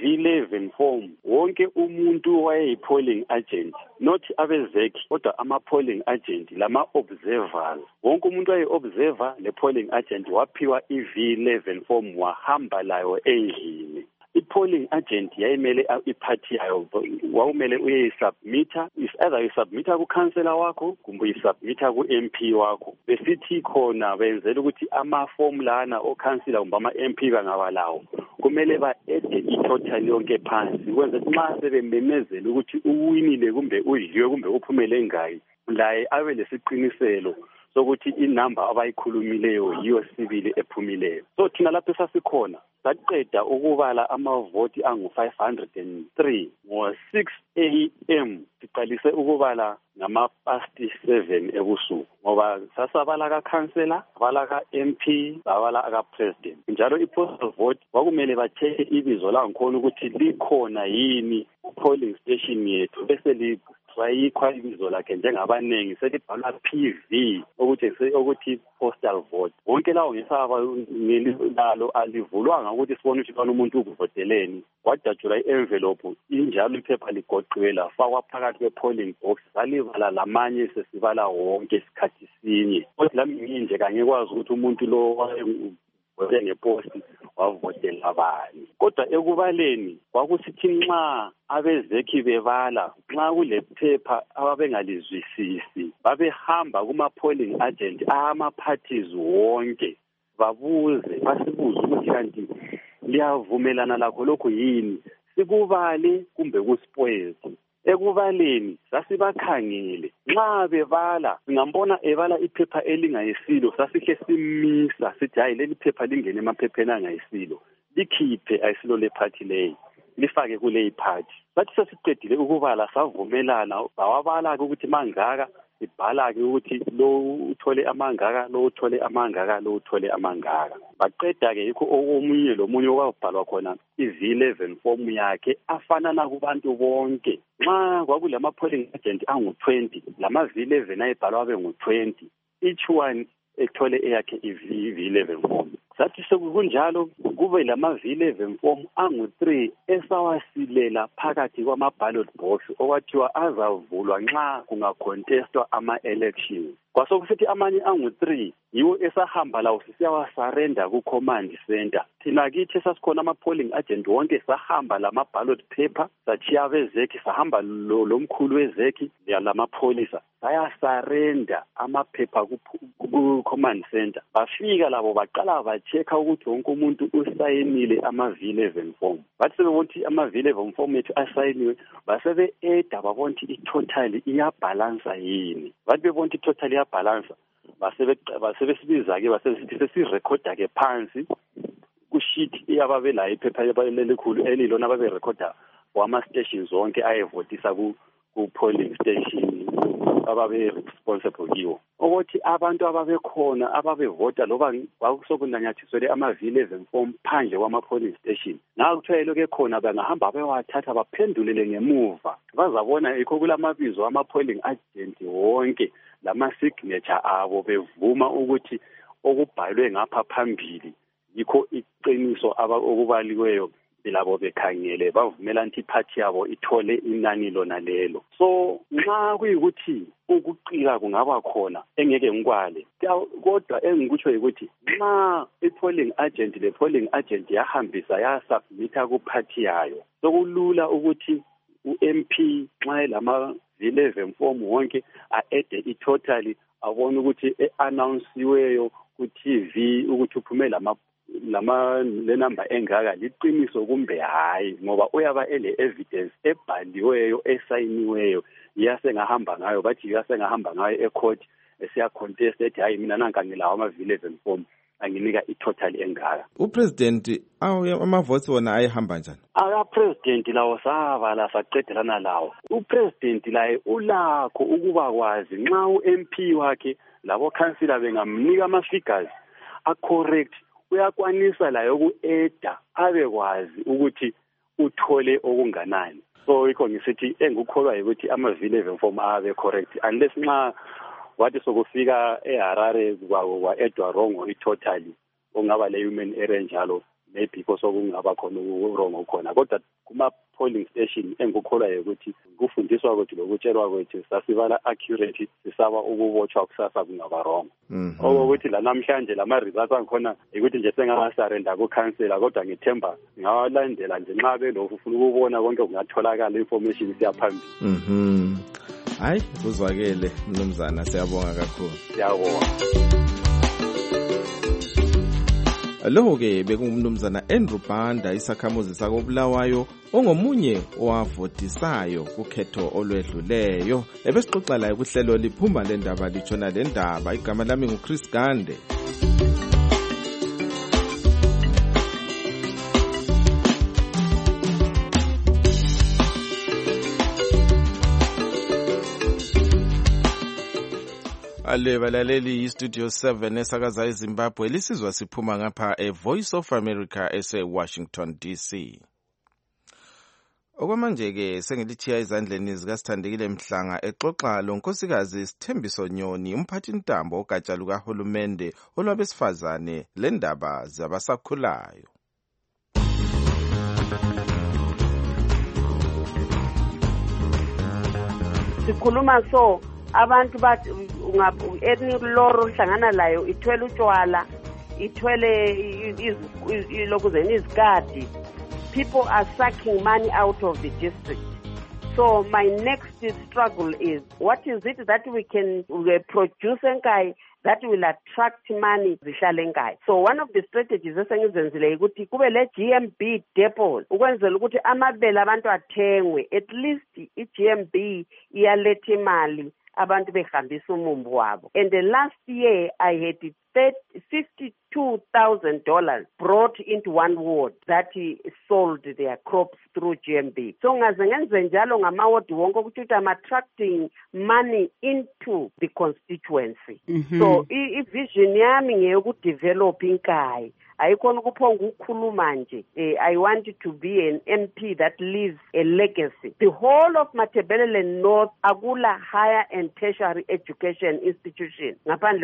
I-V11 form wonke umuntu wayeyi-polling agent not abezeki kodwa ama-polling agent lama-observers wonke umuntu waye-observer le-polling agent waphiwa i-V11 form wahamba layo endlini. I-polling agent yayimele iphathi yayo wawumele uyisubmitha is either uyisubmitha ku-councillor wakho kumbe uyisubmitha ku-MP wakho besithi khona benzela ukuthi ama-form lana o-councillor kumbe ama-MP bangabalawo kumele ba-ede i-total yonke phansi kwenze nxa sebememezela ukuthi uwinile kumbe udliwe kumbe uphumele ngayi laye abe lesiqiniselo sokuthi inamba abayikhulumileyo yiyo sibili ephumileyo. So thina lapho sasikhona saqeda ukubala amavoti angu-503 ngo-6 a.m. siqalise ukubala ngama-past 7 ebusuku ngoba sasabala ka-councillor, sabala ka-MP, sabala ka-president. Njalo i-postal vote kwakumele batheke ibizo langikhona ukuthi likhona yini polling station yethu bese sayikwa ibizo lakhe njengabaningi selibhalwa PV ukuthi postal vote. Wonke lawo ngesaba ngelalo alivulwanga ukuthi sibone ukuthi bani umuntu ukuvoteleni wadajula i-envelope injalo iphepha ligoqiwe lafakwa phakathi kwe-polling box salivala lamanye sesibala wonke isikhathi sinye kodwa lami nginje kangekwazi ukuthi umuntu lo wayevote ngeposti wavotela abani kodwa ekubaleni kwakusithi nxa abezeki bebala nxa kule phepha ababengalizwisisi babehamba kuma-polling agent ama-parties wonke basibuze ukuthi kanti liyavumelana lakho lokhu yini sikubale kumbe kuspoiled ekubaleni sasibakhangele nxa bebala singambona ebala iphepha elingayisilo sasihle simisa sithi hayi leli phepha lingene emaphepheni angayisilo likhiphe ayisilo lephathi leyi lifake kuleyi phathi bathi sesiqedile ukubala savumelana bawabala-ke ukuthi mangaka ibhala-ke ukuthi lo uthole amangaka lo uthole amangaka lo uthole amangaka baqeda-ke yikho omunye lomunye okwabhalwa khona i-V11 form yakhe afanana kubantu bonke nxa kwakulama-polling agent angu-20 lama-V11 ayebhalwa abe ngu-20 each one ethole eyakhe i-V11 form sathi sekunjalo kube lama-V11 form angu-3 esawasilela phakathi kwama-ballot box okwathiwa azavulwa nxa kungacontestwa ama-elections kwasokusithi amanye angu-3 yiwo esahamba lawo sisiyawasarenda ku-command center thina kithi esasikhona ama-polling agent wonke sahamba lama-ballot paper sachiya bezeki sahamba lomkhulu wezeki lamapholisa sayasarenda amaphepha ku-command center bafika labo baqala bachecka ukuthi wonke umuntu usayinile ama-V11 form bathi sebebothi ama-V11 form ethu asayiniwe basebe-eda babona ukuthi i-total iyabhalansa yini bathi bebona ukuthi i-total iyabhalansa basebesibiza-ke basebesithi sesirekhoda-ke phansi kusheet eyababelayo iphepha elikhulu elilona baberekhoda wama-stations wonke ayevotisa ku-polling station ababe-responsible kiwo ukuthi abantu ababekhona ababevota loba kwakusokunanyathiselwe ama-V11 form phandle kwama-polling station nakuthiwa lokhu ekhona bangahamba bewathatha baphendulele ngemuva bazabona yikho kulamabizo ama-polling agent wonke lama-signature abo bevuma ukuthi okubhalwe ngapha phambili yikho iqiniso okubaliweyo labo bekhangele bavumela ukuthi iphathi yabo ithole inani lona lelo so nxa kuyikuthi ukuqika kungaba khona engeke ngikwale kodwa engikutsho ukuthi nxa i-polling agent le-polling agent yahambisa yasubmitha kuphathi yayo sokulula ukuthi u-MP nxa elama-V11 form wonke a-ede i-total abone ukuthi e-announsiweyo ku-TV ukuthi uphume le number engaka liqiniso kumbe hayi ngoba uyaba ele-evidence ebhaliweyo esayiniweyo iyasengahamba ngayo bathi iyasengahamba ngayo ecourt esiyacontest ethi hayi mina nanka ngilawo ama-V11 form anginika i-total engaka upresident ama-votes wona ayehamba njani aka-president lawo sabala saqedelana lawo upresident laye ulakho ukuba kwazi nxa u-MP wakhe labo councillor bengamnika ama-figures a-correct uyakwanisa layo ku-eda abekwazi ukuthi uthole okunganani so yikho ngisithi engikholwa ukuthi ama-V11 form abe correct unless nxa wathi sokufika eHarare kwa-edwa wrong i-total ongaba le-human error njalo maybe kosokungaba khona urongo khona kodwa kuma-polling station engikholwayo ukuthi kufundiswa kwethu lokutshelwa kwethu sasibala accurate sisaba ukubotshwa kusasa kungaba wrong okokuthi lanamhlanje lama-results angikhona yikuthi nje sengamasarenda ku-councillor kodwa ngithemba ngawalandela nje nxa belofu ufuna ukubona konke kungatholakala information isiyaphambili hayi kuzwakele mnumzana siyabonga kakhulu siyabonga Lo-ke bekungumnumzana Andrew Banda isakhamuzi sakobulawayo ongomunye owavotisayo kukhetho olwedluleyo ebesixoxa laye kuhlelo liphuma lendaba litshona lendaba igama lami nguChris Gande balaleli iStudio 7 esakaza eZimbabwe lisizwa siphuma ngapha eVoice of America ese-Washington DC. Okwamanje-ke sengilithiya ezandleni zikaSithandekile Mhlanga exoxa lonkosikazi Sithembiso Nyoni umphathintambo ogatsha lukahulumende olwabesifazane lendaba zabasakhulayo. Sikhuluma so abantu bathi loro hlangana layo ithwele utshwala ithwele lokuzeni izikadi people are sucking money out of the district so my next struggle is what is it that we can produce that will attract money zihlale nkayi. So one of the strategies esengizenzile ukuthi kube le GMB depots ukwenzela ukuthi amabele abantu athengwe, at least i-GMB iyaletha imali abantu behambisa umumbu wabo. And the last year I had $52,000 brought into one ward that sold their crops through GMB. So ngaze ngenze njalo ngama-ward wonke ukuthi I'm attracting money into the constituency. So i-vision yami ngeyokudevelop inkayi. Ayikhona ukuphonga ukukhuluma nje. I want to be an MP that leaves a legacy. The whole of Matabeleland North akula higher and tertiary education institution ngaphandle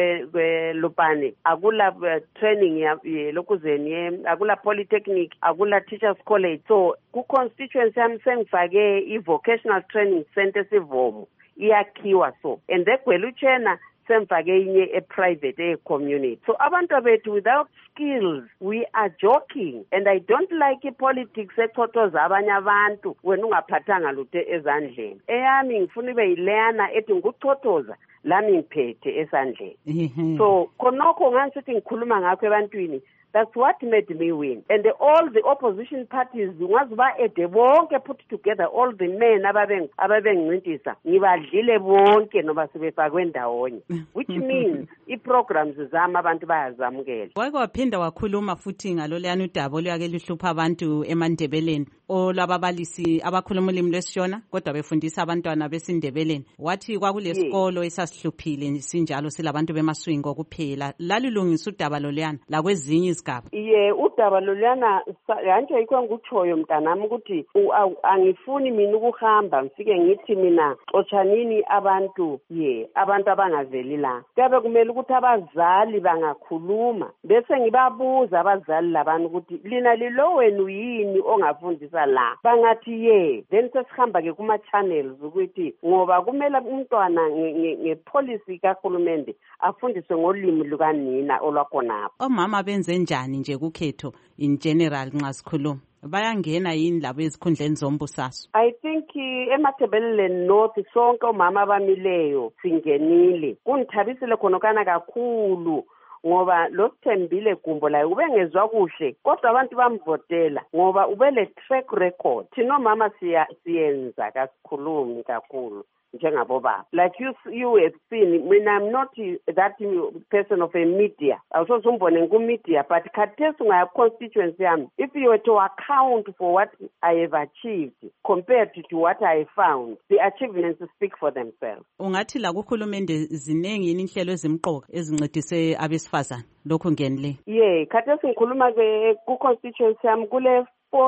kwe Lupane, akula training ya lokuzeni, akula polytechnic, akula teachers college. So ku constituency yami sengifake i-vocational training center sivomo iyakhiwa. So and egweluchena semfake inye a-private community. So abantu bethu without skills we are joking, and I don't like politics ethothoza abanye abantu wena ungaphathanga lutho ezandleni. Eyami ngifuna ibe yileyana ethi nguthothoza lami ngiphethe esandleni. So khonokho ngasithi ngikhuluma ngakho ebantwini. That's what made me win. And all the opposition parties, ungazuba ede bonke put together, all the men ababengincintisa, ngibadlile bonke noba sebefakwe ndawonye. Which means i-programs zami abantu bayazamukela. Wake waphinda wakhuluma futhi ngaloluyana udaba oluyake luhlupha abantu eMandebeleni, olwababalisi abakhuluma ulimi lwesishona kodwa befundisa abantwana besindebeleni. Wathi kwakulesikolo esasihluphile sinjalo silabantu bemaswingo kuphela. Lalilungisa udaba loluyana lakwezinye izigaba. Udaba loluyana yanje yikho ngutshoyo mntanami ukuthi angifuni mina ukuhamba ngifike ngithi mina xotshanini abantu abantu abangaveli la. Kabe kumele ukuthi abazali bangakhuluma bese ngibabuza abazali labantu ukuthi lina lilo wenu yini ongafundisa la. Bangathi then sesihamba ke kuma channels ukuthi ngoba kumele umntwana ngepolicy kahulumende afundiswe ngolimi lukanina olwakhonapho. Omama benze njani nje kukhetho in general nxa sikhuluma? Bayangena yini labo ezikhundleni zombusaso? I think eMatabeleland North sonke omama abamileyo singenile. Kungithabisile khonokana kakhulu ngoba loSithembile Gumbo la ubengezwa kuhle kodwa abantu bamvotela ngoba ubele track record. Thina omama siyenza kasikhulumi kakhulu njengabo baba. Like you have seen, when I'm not that person of a media, I was also born in media, but khathesi ngaya constituency yami, if you were to account for what I have achieved compared to what I found, the achievements speak for themselves. Ungathi la kuhulumende zinengi yini inhlelo ezimqoka ezincedise abesifazana lokho ngenile? Khathesi ngikhuluma ke ku constituency yami kule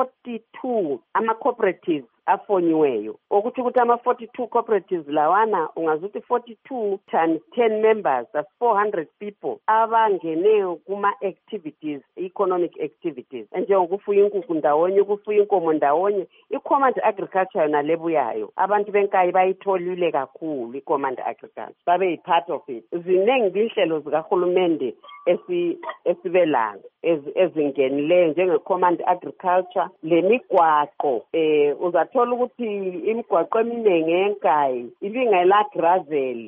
42 ama-cooperatives afonyiweyo. Ukuthi ama-42 cooperatives lawana ungazuthi 42 times 10 members, that's 400 people abangene kuma-activities, economic activities. Njengokufuya inkukhu ndawonye, ukufuya inkomo ndawonye. I-command agriculture yona lebuyayo. Abantu benkayi bayitholile kakhulu i-command agriculture. Babe yi-part of it. Zinengi inhlelo zikahulumende esibelanga ezingenileyo njenge-command agriculture. Le migwaqo uzathola ukuthi imigwaqo eminingi enkayi ibingela gravel,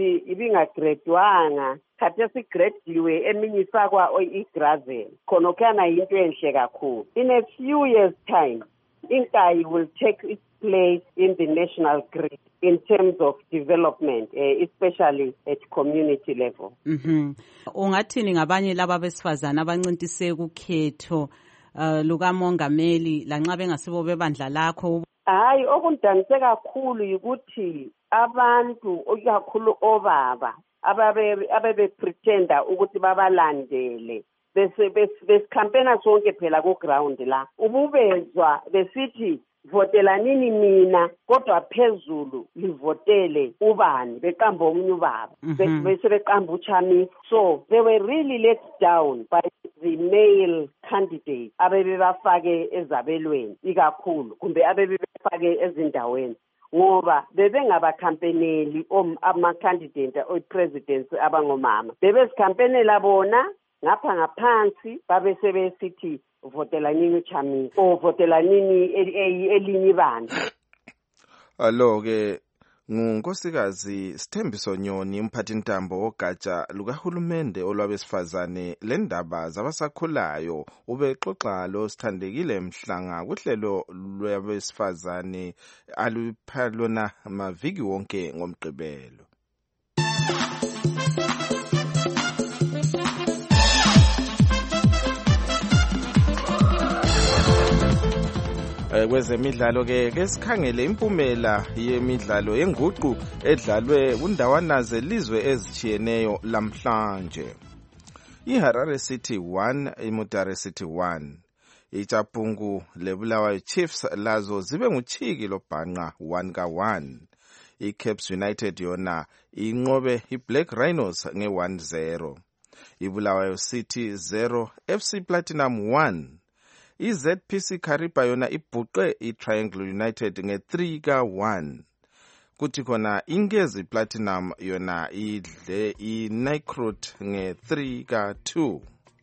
ibingagradwanga. Khathesi igradiwe eminye ifakwa i-gravel. Khonokana yinto enhle kakhulu. In a few years time inkayi will take its place in the national grid in terms of development, especially at community level. Ungathini ngabanye laba besifazana abancintise kukhetho lukamongameli lanxa bengasibo bebandla lakho? Hayi, okundanise kakhulu ukuthi abantu okakhulu obaba ababe pretenda ukuthi babalandele besikhampena sonke phela ku ground la ububezwa besithi votelanini mina kodwa phezulu livotele ubani beqamba omunye ubaba bese beqamba uChamisa. So they were really let down by the male candidates abebe bafake ezabelweni ikakhulu kumbe abebe bafake ezindaweni ngoba bebengabakhampeneli ama-candidate o-presidents abangomama bebezikampenela bona ngapha ngaphansi babe sebesithi votela nini uChamisa o votela nini elinye ibandla. Alo ke ngunkosikazi Sithembiso Nyoni, umphathintambo wogatsha lukahulumende olwabesifazane lendaba zabasakhulayo. Ubexoxa lo Sithandekile Mhlanga kuhlelo lwabesifazane alupha lona maviki wonke ngomgqibelo. Kwezemidlalo ke sikhangele impumela yemidlalo yenguqu edlalwe kundawana zelizwe ezitshiyeneyo lamhlanje. IHarare City 1 iMutare City 1. IChapungu leBulawayo Chiefs lazo zibe nguchiki lobhanqa 1-1. ICaps United yona inqobe iBlack Rhinos nge-1-0. IBulawayo City 0 FC Platinum 1. IZPC Kariba yona ibhuqe iTriangle United nge-3-1. Kuthi khona Ingezi Platinum yona idle iNikrut nge-3-2.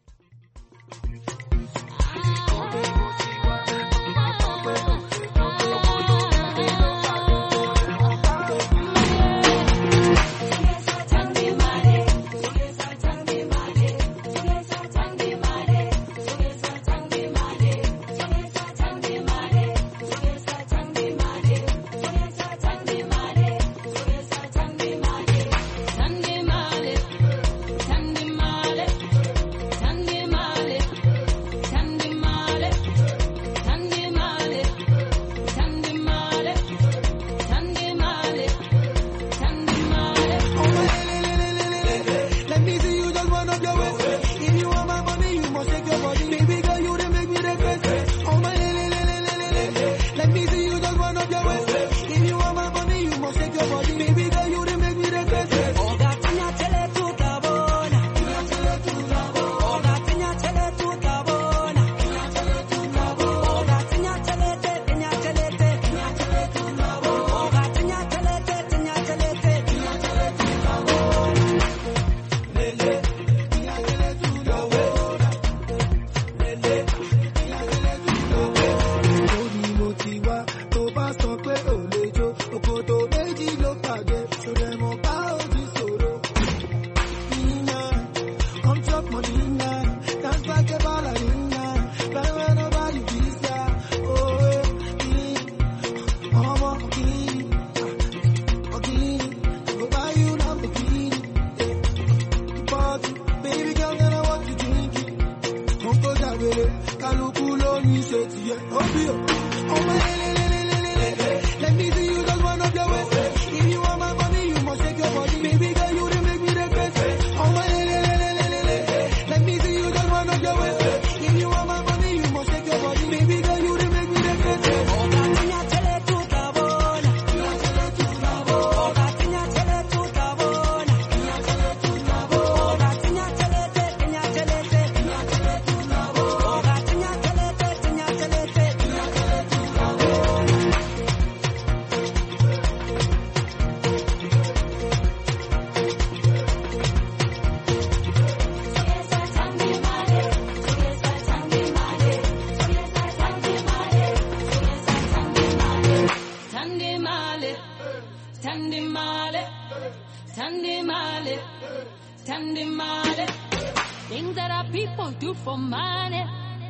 Things that our people do for money.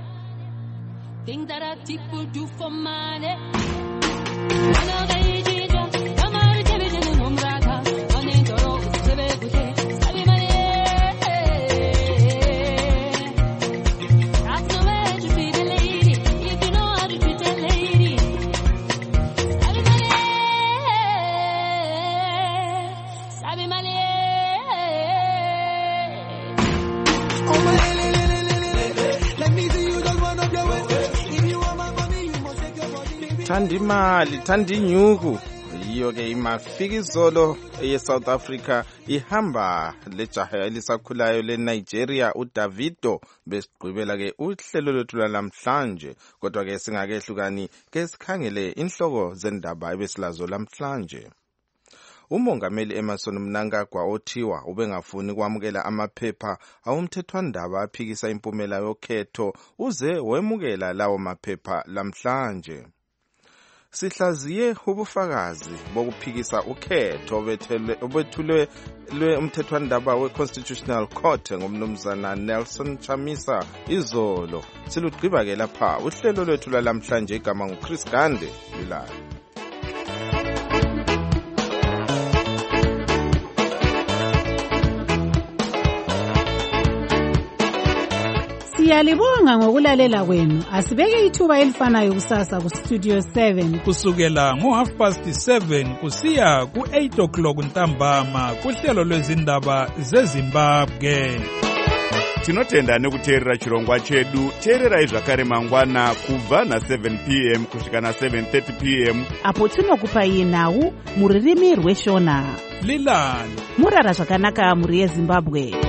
Things that our people do for money. Thandimali thandinyuku yiyo ke imafikizolo ye-South Africa ihamba lejaha elisakhulayo le-Nigeria uDavido besigqibela ke uhlelo lwethu lamhlanje. Kodwa ke singakehlukani ke sikhangele inhloko zendaba ebesilazo lamhlanje. Umongameli Emmerson Mnangagwa othiwa ubengafuni kwamukela amaphepha awumthethwandaba aphikisa impumela yokhetho uze wemukela lawo maphepha lamhlanje. sihlaziye ubufakazi bokuphikisa ukhetho obethulwe umthethwandaba we-Constitutional Court ngomnumzana Nelson Chamisa izolo. Silugqiba-ke lapha uhlelo lwethu lwalamhlanje, igama nguChris Gande lilayo. Siyalibonga ngokulalela kwenu. Asibeke ithuba elifanayo kusasa ku Studio 7 kusukela ngo7:30 kusiya ku8 o'clock ntambama kuhlelo lwezindaba zeZimbabwe. Tinotenda nekuteerera chirongwa chedu. Teererai zvakare mangwana kubva na7 p.m. kusvika na7:30 p.m. apo tinokupai nhau mururimi rweshona. Lilani murara zvakanaka muri yeZimbabwe.